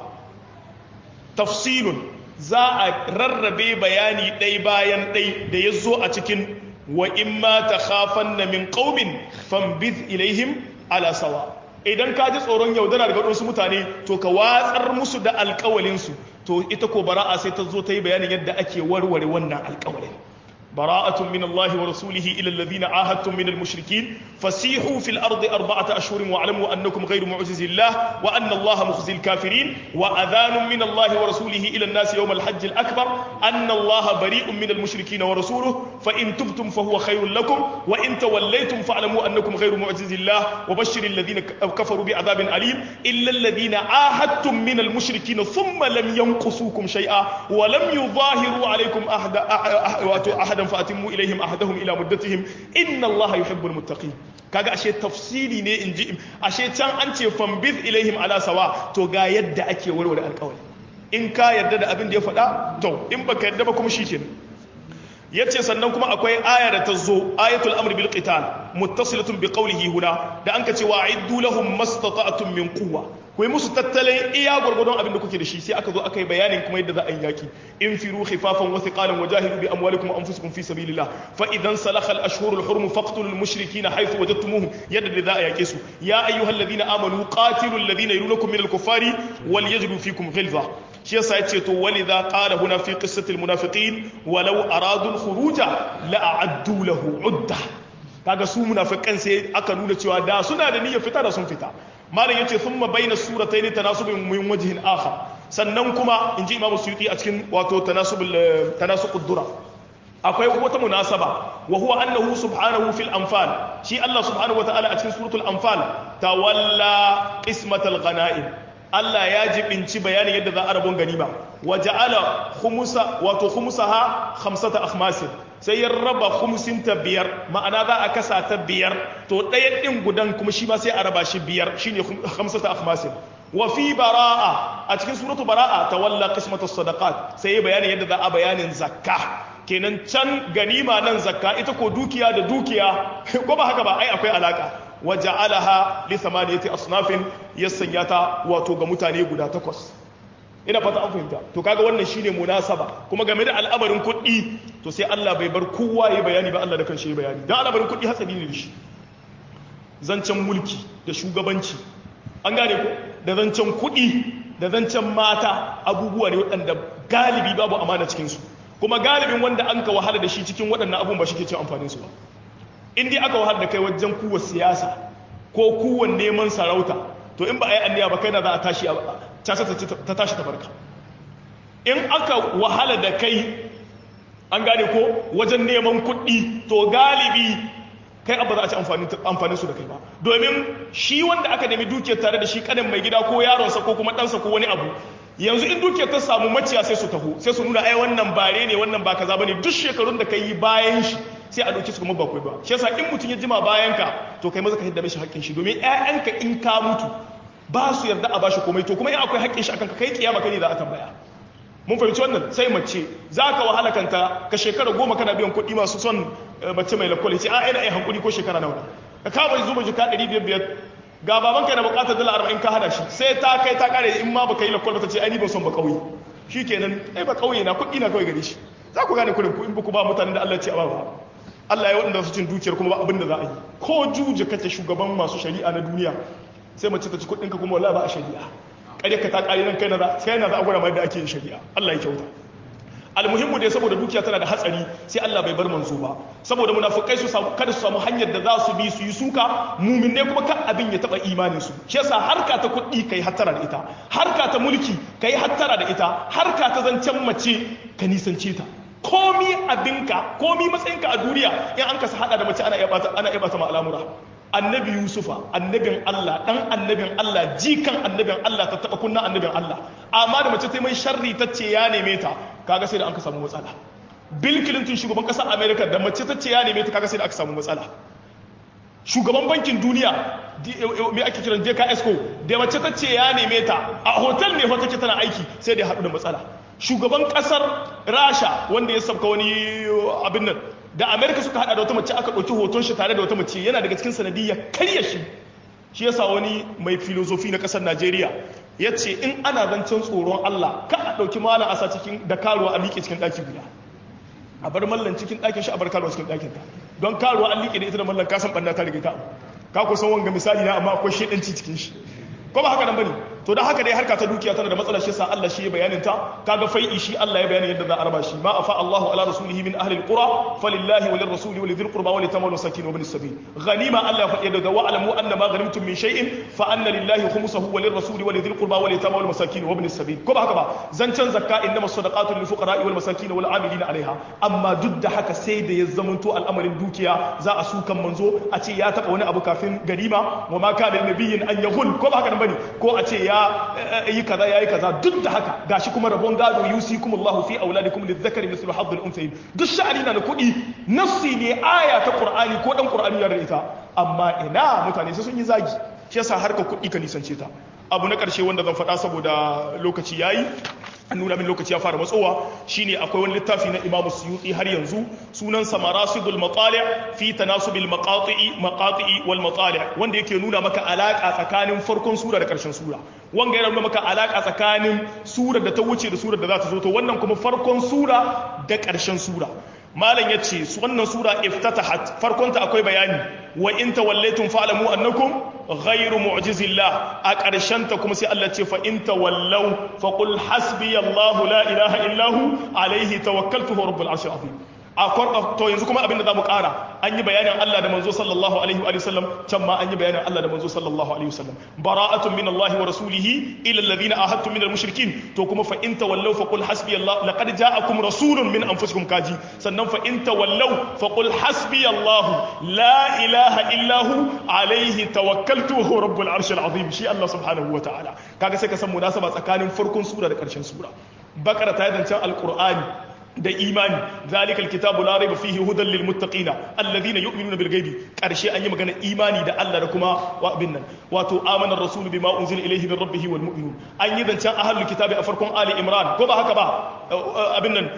tafsilun za a rarrabe bayani ɗai bayan ɗai da ya zo a cikin wa imma takhafanna min qaumin fambiz ilaihim ala sawa idan ka ji tsoron yaudara daga wasu mutane to ka watsar musu da alƙawalin su to ita ko bara'a sai ta zo ta yi bayanin yadda ake warware wannan alƙawalin براءة من الله ورسوله إلى الذين عاهدتم من المشركين فسيحوا في الأرض أربعة أشهر واعلموا أنكم غير معجز الله وأن الله مخزي الكافرين وأذان من الله ورسوله إلى الناس يوم الحج الأكبر أن الله بريء من المشركين ورسوله فإن تبتم فهو خير لكم وإن توليتم فاعلموا أنكم غير معجز الله وبشر الذين كفروا بعذاب أليم إلا الذين عاهدتم من المشركين ثم لم ينقصوكم شيئا ولم يظاهروا عليكم أحد أحد فأتموا إليهم أحدهم إلى مدتهم إن الله يحب المتقين kaga ashe tafsiri ne inji ashe can an ce fambiz ilaihim ala sawa to ga yadda ake warware alƙawari in ka yarda da abin da ya faɗa to in baka yarda ba kuma shikenan yace sannan kuma akwai aya da ta zo ayatul amr bil qital muttasilatun bi qawlihi huna da anka ce wa'iddu lahum mastata'tum min quwwa ku yi musu tattalin iya gurgurdon abin da kuke da shi sai aka zo aka yi bayanin kuma yadda za a yi yaki infiru khifafan wa thiqalan wajahidu bi amwalikum wa anfusikum fi sabilillah fa idan salakha al ashhur al hurum faqtulul mushrikeena haythu wajadtumuhum yadda da za a yake su ya ayyuhalladhina amanu qatilul ladina yalunakum min al kuffari wal yajidu fikum ghilza shi yasa yace to walidha qala huna fi qissatil munafiqin walau aradu al khuruja la a'addu lahu udda kaga su munafiqan sai aka nuna cewa da suna da niyyar fita da sun fita malam yace thumma bayna suratayn tanasubun min wajhin akhar sannan kuma inji imamu suyuti a cikin wato tanasubul tanasuqud dura akwai wata munasaba wa huwa annahu subhanahu fil anfal shi Allah subhanahu wa ta'ala a cikin suratul anfal tawalla qismatal ghanaim Allah ya jibinci bayanin yadda za a rabon ganima wa ja'ala khumusa wato khumusaha khamsata akhmasin sai ya raba khumsin ta biyar ma'ana za a kasa ta biyar to ɗaya ɗin gudan kuma shi ma sai a raba shi biyar shine khamsata akhmasin wa fi bara'a a cikin suratu bara'a tawalla qismatu sadaqat sai ya bayanin yadda za a bayanin zakka kenan can ganima nan zakka ita ko dukiya da dukiya ko ba haka ba ai akwai alaka waja'alaha li thamaniyati asnafin yassanya ta wato ga mutane guda takwas ina fata an fahimta to kaga wannan shine munasaba kuma game da al'amarin kuɗi to sai Allah bai bar kowa yayi bayani ba Allah da kanshi yayi bayani dan al'amarin kuɗi hatsari ne shi zancen mulki da shugabanci an gane ko da zancen kuɗi da zancen mata abubuwa ne waɗanda galibi babu amana cikin su kuma galibin wanda an ka wahala da shi cikin waɗannan abubuwan ba shi ke cin amfanin su ba in dai aka wahala da kai wajen kuwa siyasa ko kuwan neman sarauta to in ba a yi anniya ba kai na za a tashi ta tashi ta farka in aka wahala da kai an gane ko wajen neman kuɗi to galibi kai abu za a ci amfanin su da kai ba domin shi wanda aka nemi dukiyar tare da shi kanin mai gida ko yaronsa ko kuma ɗansa ko wani abu yanzu in dukiyar ta samu maciya sai su taho sai su nuna ai wannan bare ne wannan ba kaza bane duk shekarun da kai bayan shi sai a dauki su kuma ba kai ba shi yasa in mutum ya jima bayan ka to kai maza ka hidda mishi haƙƙin shi domin ƴaƴanka in ka mutu ba su yarda a bashi komai to kuma in akwai haƙƙin shi akan ka kai kiyama kai ne za a tambaya mun fahimci wannan sai mace za ka wahala kanta ka shekara goma kana biyan kuɗi masu son mace mai lakwali ce a ina ai hankuri ko shekara nawa ka kama zuba jika ɗari biyar biyar ga baban kai na buƙatar dala arba'in ka hada shi sai ta kai ta kare in ma baka yi lakwal ta ce ai ni ban son ba kauye shi kenan ai ba kauye na kuɗi na kawai gare shi za ku gane kuɗin ku in ba ku ba mutanen da Allah ce a ba ba Allah ya waɗanda su cin dukiyar kuma ba abin da za a yi ko juje kace shugaban masu shari'a na duniya sai mace ta ci kuɗinka kuma wallahi ba a shari'a kare ka ta kare nan kai na za sai na za a gwada mai da ake yin shari'a Allah ya kyauta almuhimmu dai saboda dukiya tana da hatsari sai Allah bai bar manzo ba saboda munafikai su samu kada su samu hanyar da za su bi su yi suka mumin ne kuma kan abin ya taba imanin su shi yasa harka ta kuɗi kai hattara da ita harka ta mulki kai hattara da ita harka ta zancen mace ka nisance ta komi abinka komi matsayinka a duniya in an kasa hada da mace ana iya bata ana iya bata ma al'amura annabi yusufa annabin Allah dan annabin Allah jikan annabin Allah ta taba kunna annabin Allah amma da mace ta mai sharri ta ce ya neme ta kaga sai da an ka samu matsala Bill Clinton shugaban kasar America da mace ta ce ya neme ta kaga sai da aka samu matsala shugaban bankin duniya me ake kiran J K S ko da mace ta ce ya neme ta a hotel ne fa take tana aiki sai da ya haɗu da matsala shugaban kasar Rasha wanda ya sabka wani abin nan da America suka hada da wata mace aka ɗauki hoton shi tare da wata mace yana daga cikin sanadiyya karya shi shi yasa wani mai filosofi na kasar Najeriya ya ce in ana zancen tsoron Allah ka a ɗauki malam asa cikin da karuwa a liƙe cikin ɗaki guda a bar mallan cikin ɗakin shi a bar karuwa cikin ɗakin ta don karuwa an liƙe da ita da mallan ka san ɓanna ta rige ta ka ku san wanga misali na amma akwai shedanci cikin shi ko ba haka nan bane to dan haka dai harka ta dukiya tana da matsala shi sa Allah shi ya bayanin ta kaga fai'i shi Allah ya bayani yadda za a raba shi ma afa Allahu ala rasulihi min ahli alqura falillahi wa lirrasuli wa lidhil qurba wa litamal masakin wa ibn as-sabil ghanima Allah fa yadda wa alamu anna ma ghanimtum min shay'in fa anna lillahi khumsuhu wa lirrasuli wa lidhil qurba wa litamal masakin wa ibn as-sabil ko ba haka ba zancan zakka innama sadaqatu lil fuqara wal masakin wal amilina alaiha amma duk da haka sai da ya zamanto al'amarin dukiya za a sukan manzo a ce ya taba wani abu kafin ganima wa ma kana nabiyyin an yaghul ko ba haka nan bane ko a ce ya yi kaza yayi kaza duk da haka gashi kuma rabon gado yusikumullahu fi auladikum lidhakari mithlu hadd al-unthayayn duk sha'ani na da kudi nafsi ne aya ta qur'ani ko dan qur'ani ya ita amma ina mutane sai sun yi zagi shi yasa harka kudi ka nisance ta abu na karshe wanda zan faɗa saboda lokaci yayi an nuna min lokaci ya fara matsowa shine akwai wani littafi na Imam Suyuti har yanzu sunan sa Marasidul Matali' fi tanasubil maqati'i maqati'i wal matali' wanda yake nuna maka alaka tsakanin farkon sura da karshen sura wanga yana nuna maka alaka tsakanin sura da ta wuce da sura da za ta zo to wannan kuma farkon sura da karshen sura malam yace wannan sura iftatahat farkon ta akwai bayani wa in tawallaytum fa'lamu annakum ghayru mu'jizillah a karshen ta kuma sai Allah ce fa in tawallaw faqul hasbiyallahu la ilaha illa hu alayhi tawakkaltu wa rabbul arshil azim a kwarɗa to yanzu kuma abinda za mu ƙara an yi bayanin Allah da manzo sallallahu alaihi wa sallam can ma an yi bayanin Allah da manzo sallallahu alaihi wa sallam bara'atun min Allah wa rasulihi ila alladhina ahadtum min al-mushrikin to kuma fa in tawallaw fa qul hasbi Allah laqad ja'akum rasulun min anfusikum kaji sannan fa in tawallaw fa qul hasbi Allah la ilaha illa hu alaihi tawakkaltu wa huwa rabbul arshil azim shi Allah subhanahu wa ta'ala kaga sai ka san munasaba tsakanin farkon sura da ƙarshen sura bakara ta yi zancen alqur'ani da imani zalikal kitabu la raiba fihi hudan lil muttaqina alladhina yu'minuna bil ghaibi karshe an yi magana imani da Allah da kuma wa abin nan wato amana ar-rasul bima unzila ilayhi min rabbih wal mu'minun an yi zancan ahlul kitabi a farkon ali imran ko ba haka ba abin nan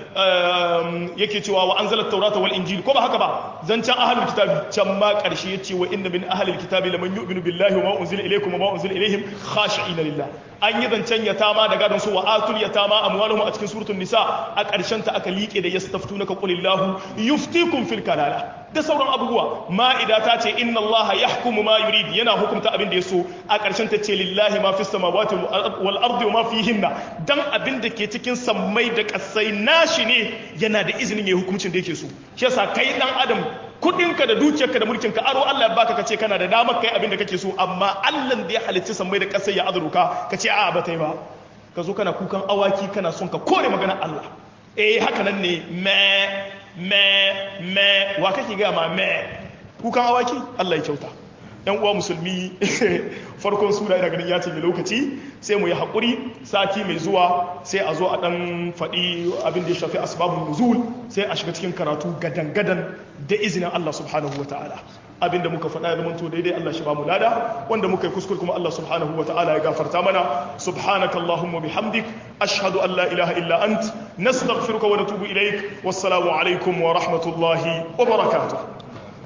yake cewa wa anzala at-taurata wal injil ko ba haka ba zancan ahlul kitabi can ma karshe yace wa inna min ahlil kitabi laman yu'minu billahi wa ma unzila ilaykum wa ma unzila ilayhim khashi'ina lillah an yi zancen yatama da gadon su wa atul yatama amwaluhum a cikin suratul nisa a karshen ta aka liƙe da yastaftunaka qulillahu yuftikum fil kalala da sauran abubuwa ma'ida ta ce inna allaha yahkumu ma yurid yana hukunta abin da yaso a ƙarshen ta ce lillahi ma fis samawati wal ardi ma fihinna dan abin da ke cikin sammai da ƙasai nashi ne yana da izinin yayin hukuncin da yake so shi yasa kai dan adam kudinka da dukiyarka da mulkinka aro Allah ya baka kace kana da damar kai abin da kake so amma Allah da ya halicci sammai da ƙasai ya azurka kace a'a ba tai ba ka zo kana kukan awaki kana son ka kore magana Allah eh haka nan ne me me me wa kake ga ma me kukan awaki Allah ya kyauta ɗan uwa musulmi farkon sura ina ganin ya ce mai lokaci sai mu yi haƙuri sati mai zuwa sai a zo a ɗan faɗi abin da ya shafi asbabun nuzul sai a shiga cikin karatu gadan-gadan da izinin Allah subhanahu wa ta'ala abin da muka faɗa ya zama to daidai Allah shi ba mu lada wanda muka yi kuskure kuma Allah subhanahu wa ta'ala ya gafarta mana subhanaka allahumma bihamdik ashhadu an la ilaha illa ant nastaghfiruka wa natubu ilaik wassalamu alaikum wa rahmatullahi wa barakatuh